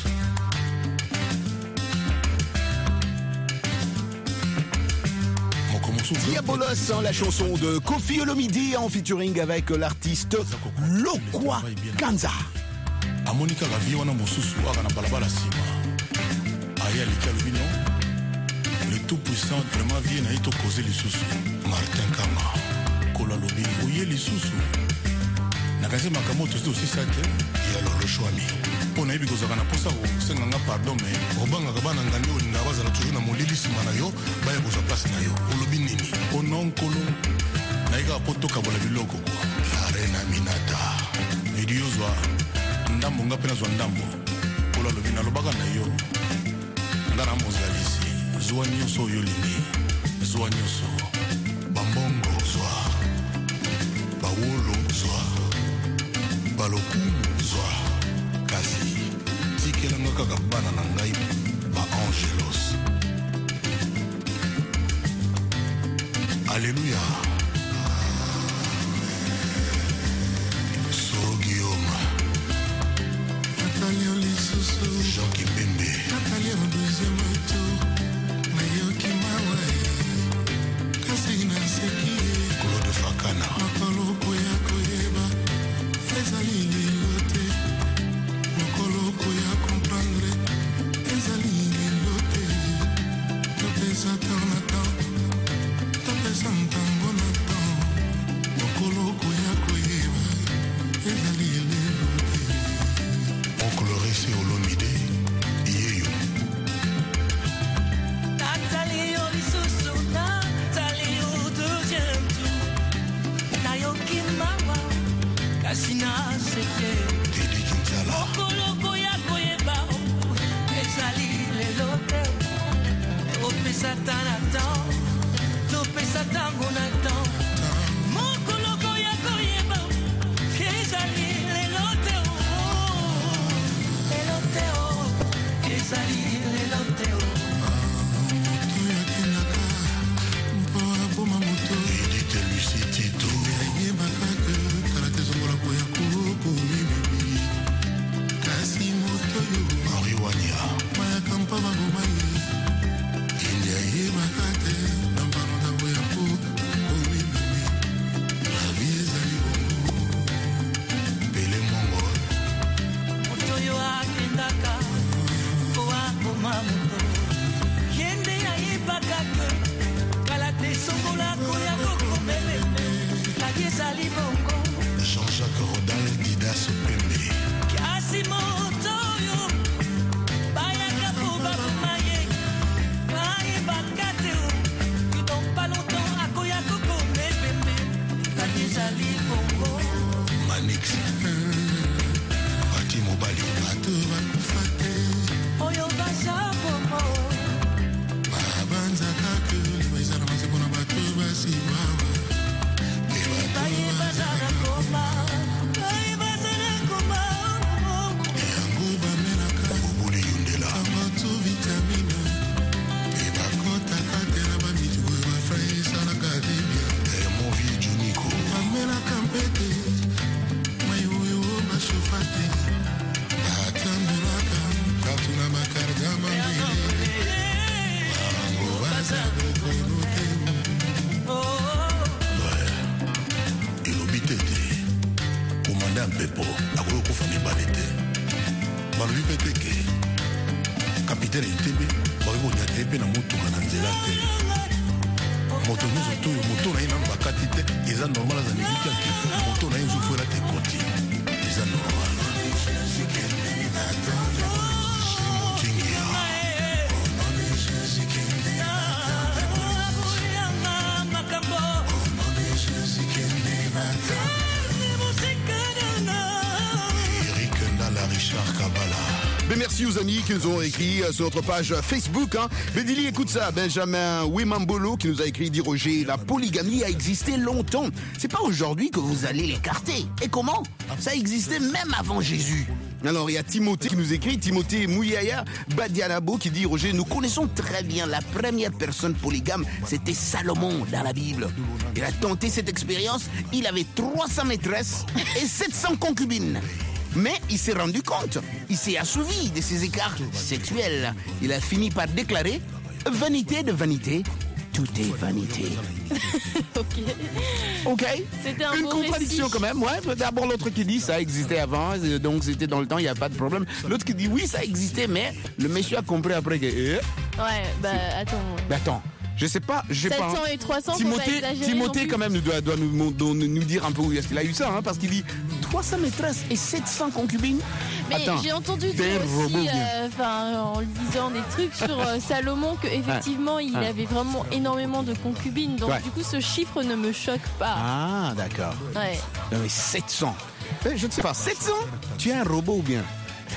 Diabolos, hein, la chanson de Kofi Olomide en featuring avec l'artiste Lokwa Kanza. amoni kaka vie wana mosusu aka na balabala nsima aya aleki alobi non le tout puissante vraiment vie na ito causer lisusu Martin Kama kola lobi oye lisusu nakaze makambo to aussi ça te ya lolo chwami pona yebi kozaka na posa kosenga nga pardon mais obanga kabana ngandi olinga bazala toujours na molili sima na yo baya kozwa place na yo olobi nini ononkolo naika potoka bola biloko kwa la reina minata idiozwa ndambo nga pena zwa ndambo kola lobi na lobaka na yo ngana mozalisi zwa nyonso oyo lingi zwa nyonso bambongo zwa bawolo zwa balokumu zwa kasi tikelanga kaka bana na ngai ba angelos alleluya Sogioma Natalia Lisusu Jean Kipembe Natalia mon deuxième tour Nayoki Mawe Kasina Seki Claude Fakana Makolo Koya Koyeba Ezali Lilote Makolo Koya comprendre Ezali Lilote Topesa Tanata Topesa Ntango Nata Makolo Koya Koyeba Ezali Lilote Oncle Ressé Olomide Yeyo Nathalie Olisusu, Nathalie au deuxième tour. Nayoki Mawa, Kasina Seke. Didi Kinsala Okoloko ya koyeba, ezali lelote. Opesa tanatan, topesa tango natan. Mokoloko ya koyeba, ezali lelote. Lelote, ezali lelote. Edith Lucie Tito Henri Wanya Pele Mongol Motoyo akendaka, oakoma moto. Yende ayebaka ke, kalate songola koya koko bebe. Kaki ezali bongo, Jean-Jacques Rodal Didas Pembe kasi motoyo. Bayaka po bakoma ye, bayebaka te o. Que dans pas longtemps, akoya koko bebe. Kaki ezali bongo. Manix Pati Mobali Bato Bakufate Oyo baza bongo. Babanza Kake Baizana Masepona Bato Basibawa Baye bazana koma, baye bazana koma. Yango Bamenaka Bobuli Yundela Amatu Vitamina Ebakota Katela Bamijuwe Bafraye Sana Kadebia Movi Juniko Bamenaka Mpete Mayoyo Bashofate Atambulaka Katuna Makarga Mambele Barango Bazabe Konote elobi tete komanda mpepo akoki okufa mibale te balobi mpe teke kapitene itebe bakoki konia te mpe na motuka na nzela te moto nyonso to oyo moto na ye nano bakati te eza normal aza miziki ake moto na ye nzufuela te koti eza normal Eric Ndala Richard Kabala Mais merci aux amis qui nous ont écrit sur notre page Facebook. Hein. Mais Dili, écoute ça, Benjamin Wimambolo qui nous a écrit, dit Roger, la polygamie a existé longtemps. C'est pas aujourd'hui que vous allez l'écarter. Et comment? Ça existait même avant Jésus. Alors il y a Timothée qui nous écrit, Timothée Mouyaya Badianabo qui dit, Roger, nous connaissons très bien la première personne polygame, c'était Salomon dans la Bible. Il a tenté cette expérience, il avait trois cents maîtresses et sept cents concubines. Mais il s'est rendu compte, il s'est assouvi de ses écarts sexuels. Il a fini par déclarer, vanité de vanité, tout est vanité. Ok. Ok. C'était un Une beau contradiction récit. quand même. Ouais, d'abord l'autre qui dit ça existait avant, euh, donc c'était dans le temps, il n'y a pas de problème. L'autre qui dit oui, ça existait, mais le monsieur a compris après que. Euh, Ouais, bah attends. mais attends, je sais pas, j'ai pas. sept cents et trois cents, faut pas Timothée, exagérer Timothée non plus. quand même doit, doit nous, nous- nous dire un peu où est-ce qu'il a eu ça, hein, parce qu'il dit trois cents maîtresses et sept cents concubines. Mais Attends, j'ai entendu t'es dire un robot, aussi, bien. euh, enfin, en lisant des trucs sur euh, Salomon, que effectivement il Ouais. avait vraiment énormément de concubines. Donc Ouais. du coup, ce chiffre ne me choque pas. Ah, d'accord. Ouais. Non, mais sept cents. Eh, je ne sais pas, sept cents? Tu es un robot ou bien?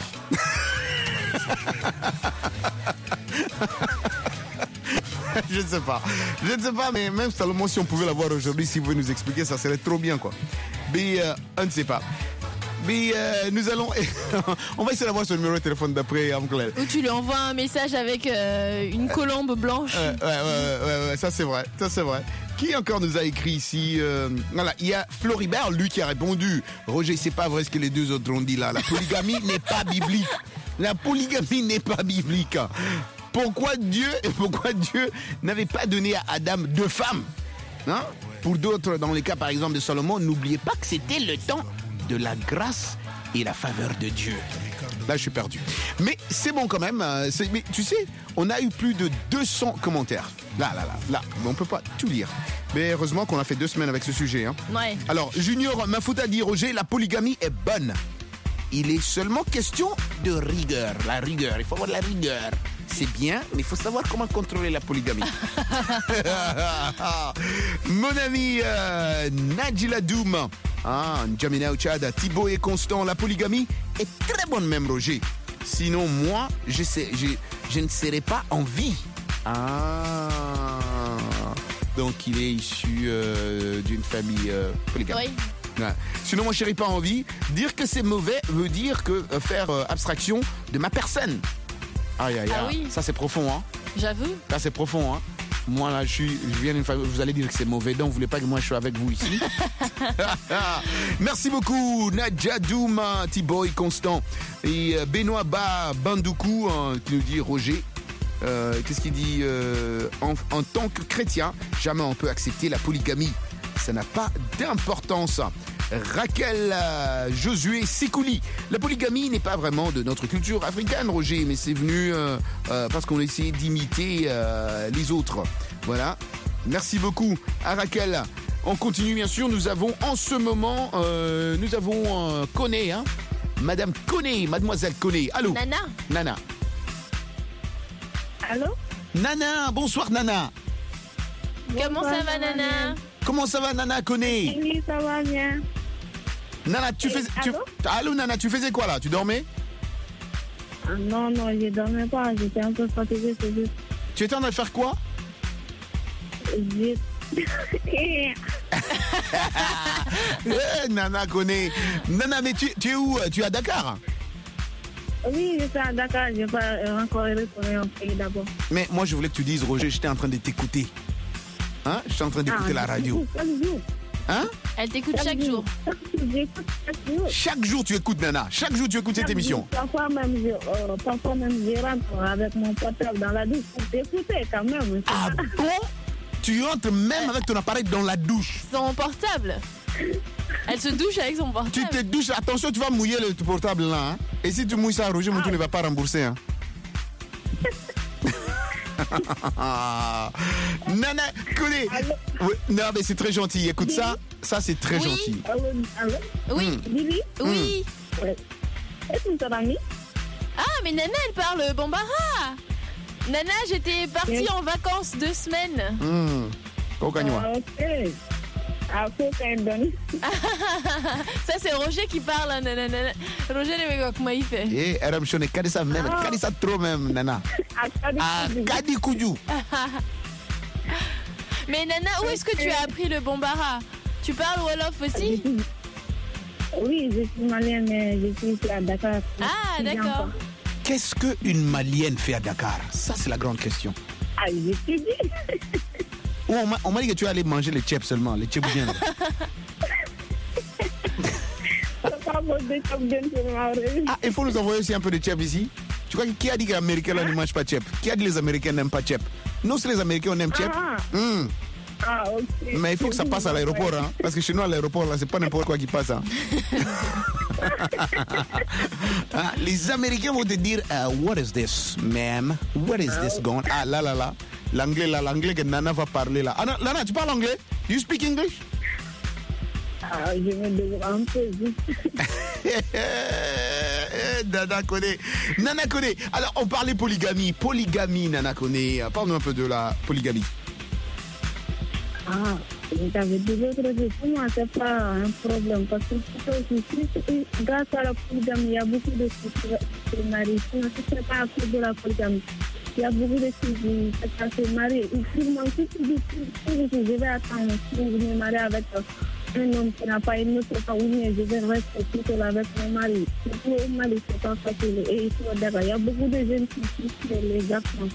Je ne sais pas. Je ne sais pas, mais même Salomon, si on pouvait l'avoir aujourd'hui, s'il pouvait nous expliquer, ça serait trop bien, quoi. Mais euh, on ne sait pas. Mais euh, nous allons. On va essayer d'avoir son numéro de téléphone d'après, Amclel. Ou tu lui envoies un message avec euh, une colombe blanche. Ouais, ouais, ouais, ouais, ouais, ça c'est vrai, ça c'est vrai. Qui encore nous a écrit ici euh, Voilà, il y a Floribert, lui qui a répondu. Roger, c'est pas vrai ce que les deux autres ont dit là. La polygamie n'est pas biblique. La polygamie n'est pas biblique. Pourquoi Dieu et pourquoi Dieu n'avait pas donné à Adam deux femmes, hein? Pour d'autres, dans les cas par exemple de Salomon, n'oubliez pas que c'était le temps de la grâce et la faveur de Dieu. Là, je suis perdu. Mais c'est bon quand même. euh, c'est- Mais tu sais, on a eu plus de deux cents commentaires. Là, là, là, là. Mais on peut pas tout lire. Mais heureusement qu'on a fait deux semaines avec ce sujet. Hein. Ouais. Alors, Junior Mafuta dit, Roger, la polygamie est bonne. Il est seulement question de rigueur. La rigueur, il faut avoir de la rigueur. C'est bien, mais il faut savoir comment contrôler la polygamie. Mon ami euh, Nadjila Doum, ah, N'Djamena Ochada, Thibaut et Constant, la polygamie est très bonne même, Roger. Sinon, moi, je, sais, je, je ne serais pas en vie. Ah. Donc, il est issu euh, d'une famille euh, polygame. Oui. Ouais. Sinon, moi, je serais pas en vie. Dire que c'est mauvais veut dire que euh, faire euh, abstraction de ma personne. Aïe, aïe, aïe. Ah oui. Ça, c'est profond, hein. J'avoue. Ça, c'est profond, hein. Moi, là, je, suis, je viens d'une famille, vous allez dire que c'est mauvais, donc vous voulez pas que moi je sois avec vous ici. Merci beaucoup, Nadja Douma, Thibaut et Constant. Et euh, Benoît Ba Bandoukou, hein, qui nous dit Roger. Euh, Qu'est-ce qu'il dit euh, en, en tant que chrétien, jamais on peut accepter la polygamie. Ça n'a pas d'importance. Raquel euh, Josué Sikouli. La polygamie n'est pas vraiment de notre culture africaine, Roger, mais c'est venu euh, euh, parce qu'on essaie d'imiter euh, les autres. Voilà. Merci beaucoup à Raquel. On continue, bien sûr. Nous avons en ce moment, euh, nous avons euh, Koné, hein, Madame Koné, Mademoiselle Koné. Allô. Nana. Nana. Allô? Nana, bonsoir Nana. Comment ça va, Nana? Comment ça va, Nana Koné? Oui, ça va bien. Nana, tu faisais. tu- allô? Allô, Nana, tu faisais quoi là? Tu dormais? Ah, non, non, je dormais pas. J'étais un peu fatiguée, c'est juste. Tu étais en train de faire quoi? J'ai- Eh, Nana Koné. Nana, mais tu, tu es où? Tu es à Dakar? Oui, j'étais à Dakar. Je n'ai pas euh, encore retourné au pays d'abord. Mais moi, je voulais que tu dises, Roger, j'étais en train de t'écouter. Hein? J'étais en train d'écouter Ah, la radio. Chaque jour. Hein? Elle t'écoute chaque jour. J'écoute chaque jour. Chaque jour, tu écoutes, Nana. Chaque jour, tu écoutes cette Chaque émission. jour. Parfois même, je, euh, parfois même, je rentre avec mon portable dans la douche pour t'écouter quand même. Ah bon? Tu rentres même avec ton appareil dans la douche. Son portable. Elle se douche avec son portable. Tu te douches. Attention, tu vas mouiller le portable là. Hein? Et si tu mouilles ça, Roger, mon tour ne va pas rembourser. Hein? Nana, Koné. Oui, non, mais c'est très gentil. Écoute ça. Ça, c'est très Oui. gentil. Allô, allô? Oui. Hmm. Billy? Oui. Ouais. Est-ce que tu as mis? Ah, mais Nana, elle parle Bambara. Nana, j'étais partie en vacances deux semaines. Hum. Kokanywa. Ah, ok. Ah, faut qu'elle donne. Ça, c'est Roger qui parle. Hein, Nana, Nana. Roger, le mec, comment il fait? Eh, R M Shone, Kadi ça même. Ah. Kadi ça trop même, Nana. Ah, Kadi Koudjou. Mais Nana, où est-ce que tu as appris le Bambara? Tu parles Wolof aussi? Oui, je suis malienne, mais je suis ici à Dakar. Ah, d'accord. Qu'est-ce qu'une Malienne fait à Dakar? Ça, c'est la grande question. Ah, j'étudie. Oh, on m'a- on m'a dit que tu allais manger les chips seulement, les chips bien. Ah, il faut nous envoyer aussi un peu de chips ici. Tu crois que qui a dit que les Américains là, ne mangent pas chips? Qui a dit que les Américains n'aiment pas chips? Nous, c'est les Américains, on aime Tchèp. Ah. Mm. Ah, ok. Mais il faut que ça passe à l'aéroport, hein, parce que chez nous, à l'aéroport, là, c'est pas n'importe quoi qui passe. Hein. Ah, les Américains vont te dire, uh, what is this, ma'am? What is this going? Ah, là, là, là. L'anglais, là, l'anglais que Nana va parler, là. Ah, non, Nana, tu parles anglais? Do you speak English? Ah, je me demande un peu. Nana connaît. Nana connaît. Alors, on parlait polygamie. Polygamie, Nana connaît. Parle-nous un peu de la polygamie. Ah, j'avais des autres choses. Pour moi, c'est pas un problème. Parce que grâce à la polygamie, il y a beaucoup de filles qui se marient. Sinon, si ce n'est pas à cause de la polygamie, il y a beaucoup de filles qui se marient. Et sûrement, si tu dis, je vais attendre, si je me marie avec un homme qui n'a pas une autre femme, ou bien je vais rester plutôt avec mon mari. Pour mon mari, c'est pas facile. Et il faut d'accord. Il y a beaucoup de jeunes filles qui sont les garçons.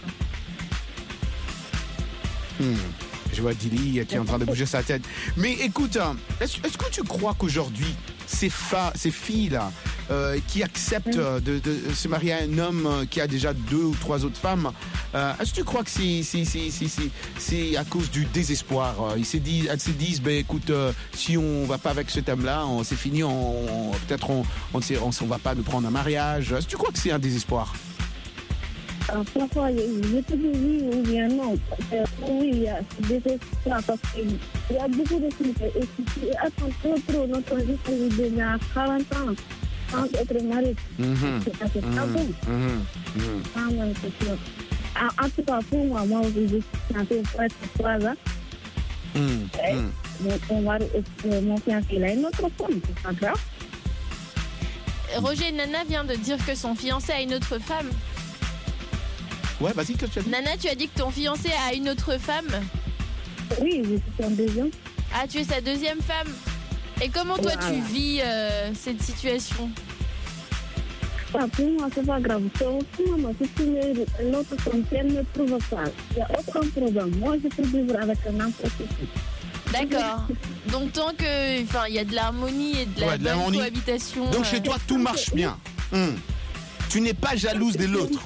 Hmm. Je vois Dili qui est en train de bouger sa tête. Mais écoute, est-ce, est-ce que tu crois qu'aujourd'hui, ces, fa- ces filles-là, euh, qui acceptent de, de, de se marier à un homme qui a déjà deux ou trois autres femmes, euh, est-ce que tu crois que c'est, c'est, c'est, c'est, c'est, c'est à cause du désespoir? Ils se disent, elles se disent, ben écoute, euh, si on va pas avec cet homme-là, on, c'est fini, on, on, peut-être on on, on, on va pas nous prendre un mariage. Est-ce que tu crois que c'est un désespoir? Alors, parfois, je te dis oui ou bien non. Euh, oui, il y a des espoirs parce qu'il y a beaucoup de filles qui attendent trop, trop notre vie pour lui donner à quarante ans sans être mariée. Mm-hmm. C'est pas, c'est pas Mm-hmm. bon. Mm-hmm. Ah, ouais, c'est sûr. En, en tout cas, pour moi, moi, je suis fiancée presque trois ans. Mm-hmm. Mon, mon, mari, euh, mon fiancé, il a une autre femme, c'est pas grave. Roger, Nana vient de dire que son fiancé a une autre femme. Ouais, vas-y, qu'est-ce que tu as dit? Nana, tu as dit que ton fiancé a une autre femme? Oui, je suis son deuxième. Ah, tu es sa deuxième femme. Et comment toi Voilà. tu vis euh, cette situation? Ah, pour moi, c'est pas grave. C'est aussi, maman, si tu mets l'autre femme, si elle ne trouve pas, il n'y a aucun problème. Moi, je peux vivre avec n'importe qui. D'accord. Donc tant que, enfin, il y a de l'harmonie et de la Ouais, de bonne l'harmonie. cohabitation. Donc euh, chez toi, tout marche bien. Hmm. Tu n'es pas jalouse de l'autre.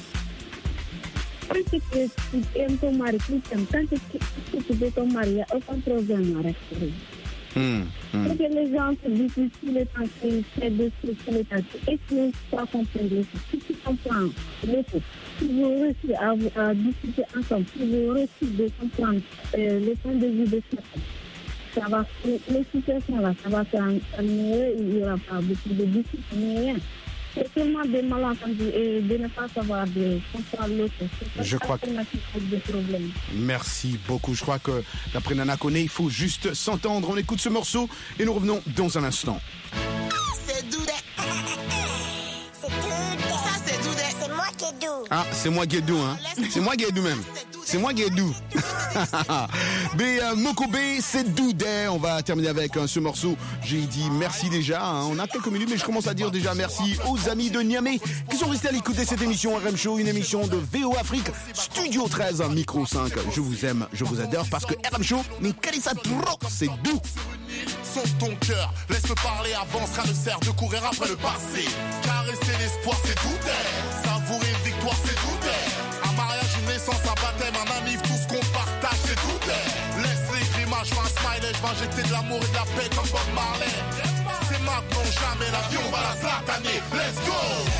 Si tu aimes ton mari, tu t'aimes. Tant que tu tu veux ton mari, il n'y a aucun problème avec lui. Hmm. Hmm. Parce que les gens se disent tout le temps qu'ils font des trucs tout le temps. Et tu ne pas comprendre les choses. Si tu comprends les choses, si vous réussissez à, à discuter ensemble, si vous réussissez de comprendre euh, les points de vue de chacun, ça va, les situations là, ça va s'améliorer, il n'y aura pas beaucoup de discussions, ni rien. C'est seulement des malentendus et de ne pas savoir de comprendre l'autre. C'est Je crois que des problèmes. Merci beaucoup. Je crois que d'après Nana Kone, il faut juste s'entendre. On écoute ce morceau et nous revenons dans un instant. C'est Doudé. C'est Doudé. Ça, c'est Doudé. C'est moi qui est doux. Ah, c'est moi Guédou, hein. C'est moi Guédou même. C'est moi Guédou. Mais euh, Mokobe, c'est Doudé. On va terminer avec euh, ce morceau. J'ai dit merci déjà. Hein. On a quelques minutes, mais je commence à dire déjà merci aux amis de Niamey qui sont restés à l'écoute de cette émission R M Show, une émission de V O Afrique, Studio treize, Micro cinq. Je vous aime, je vous adore parce que R M Show, mais ça trop, c'est doux. Sauve ton cœur, laisse-le parler, avance, rien ne sert de courir après le passé. Caresser l'espoir, c'est tout est. Savourer une victoire, c'est tout est. Un mariage, une naissance, un baptême, un ami, tout ce qu'on partage, c'est tout est. Laisse les grimaces, je vais un smiley, je vais injecter de l'amour et de la paix comme Bob Marley. C'est maintenant, jamais, la vie, on va la sataner. Let's go!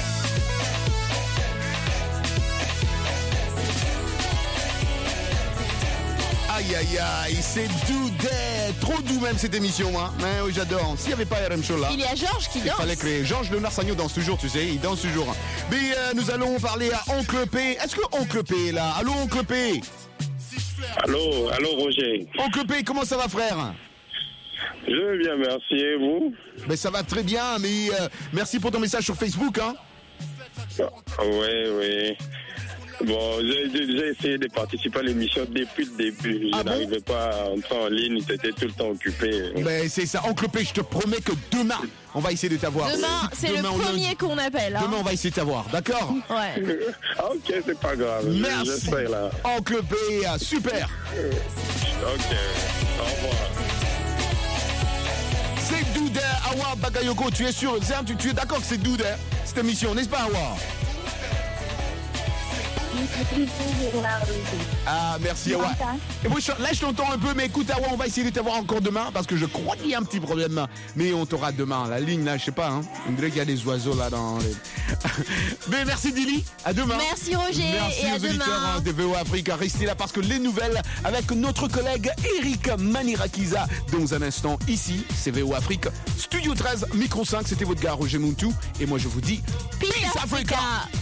Aïe aïe aïe, c'est Doudé. Trop doux même cette émission, hein. Mais oui, j'adore. S'il n'y avait pas R M Show là. Il y a Georges qui il danse. Il fallait créer. Georges Léonard Sagno danse toujours, tu sais, il danse toujours. Mais euh, nous allons parler à Oncle P. Est-ce que Oncle P est là? Allô Oncle P? Allô, allô Roger. Oncle P, comment ça va frère? Je vais bien, merci. Et vous? Ben ça va très bien, mais euh, merci pour ton message sur Facebook, hein. Oui, oui. Bon, j'ai déjà essayé de participer à l'émission depuis le début. Je ah n'arrivais bon pas à entrer en ligne, c'était tout le temps occupé. Ben c'est ça, Oncle P, je te promets que demain, on va essayer de t'avoir. Demain, c'est demain, le premier qu'on appelle. Hein. Demain, on va essayer de t'avoir, d'accord? Ouais. Ah, ok, c'est pas grave. Merci. J'espère là. Oncle P, super. Ok, au revoir. C'est Doudé, Awa Bagayoko, tu es sûr, tu, tu es d'accord que c'est Doudé, cette émission, n'est-ce pas Awa? Ah, merci, Awa. Et moi, je- là, je t'entends un peu, mais écoute, Awa, on va essayer de t'avoir encore demain parce que je crois qu'il y a un petit problème. Mais on t'aura demain. La ligne, là, je sais pas, hein. On dirait qu'il y a des oiseaux là dans les. Mais merci, Dili. À demain. Merci, Roger, Merci et à aux auditeurs demain. hein, de V O Afrique. Restez là parce que les nouvelles avec notre collègue Eric Manirakiza dans un instant. Ici, c'est V O Afrique. Studio treize, micro cinq, c'était votre gars Roger Muntu. Et moi, je vous dis Peace, Africa.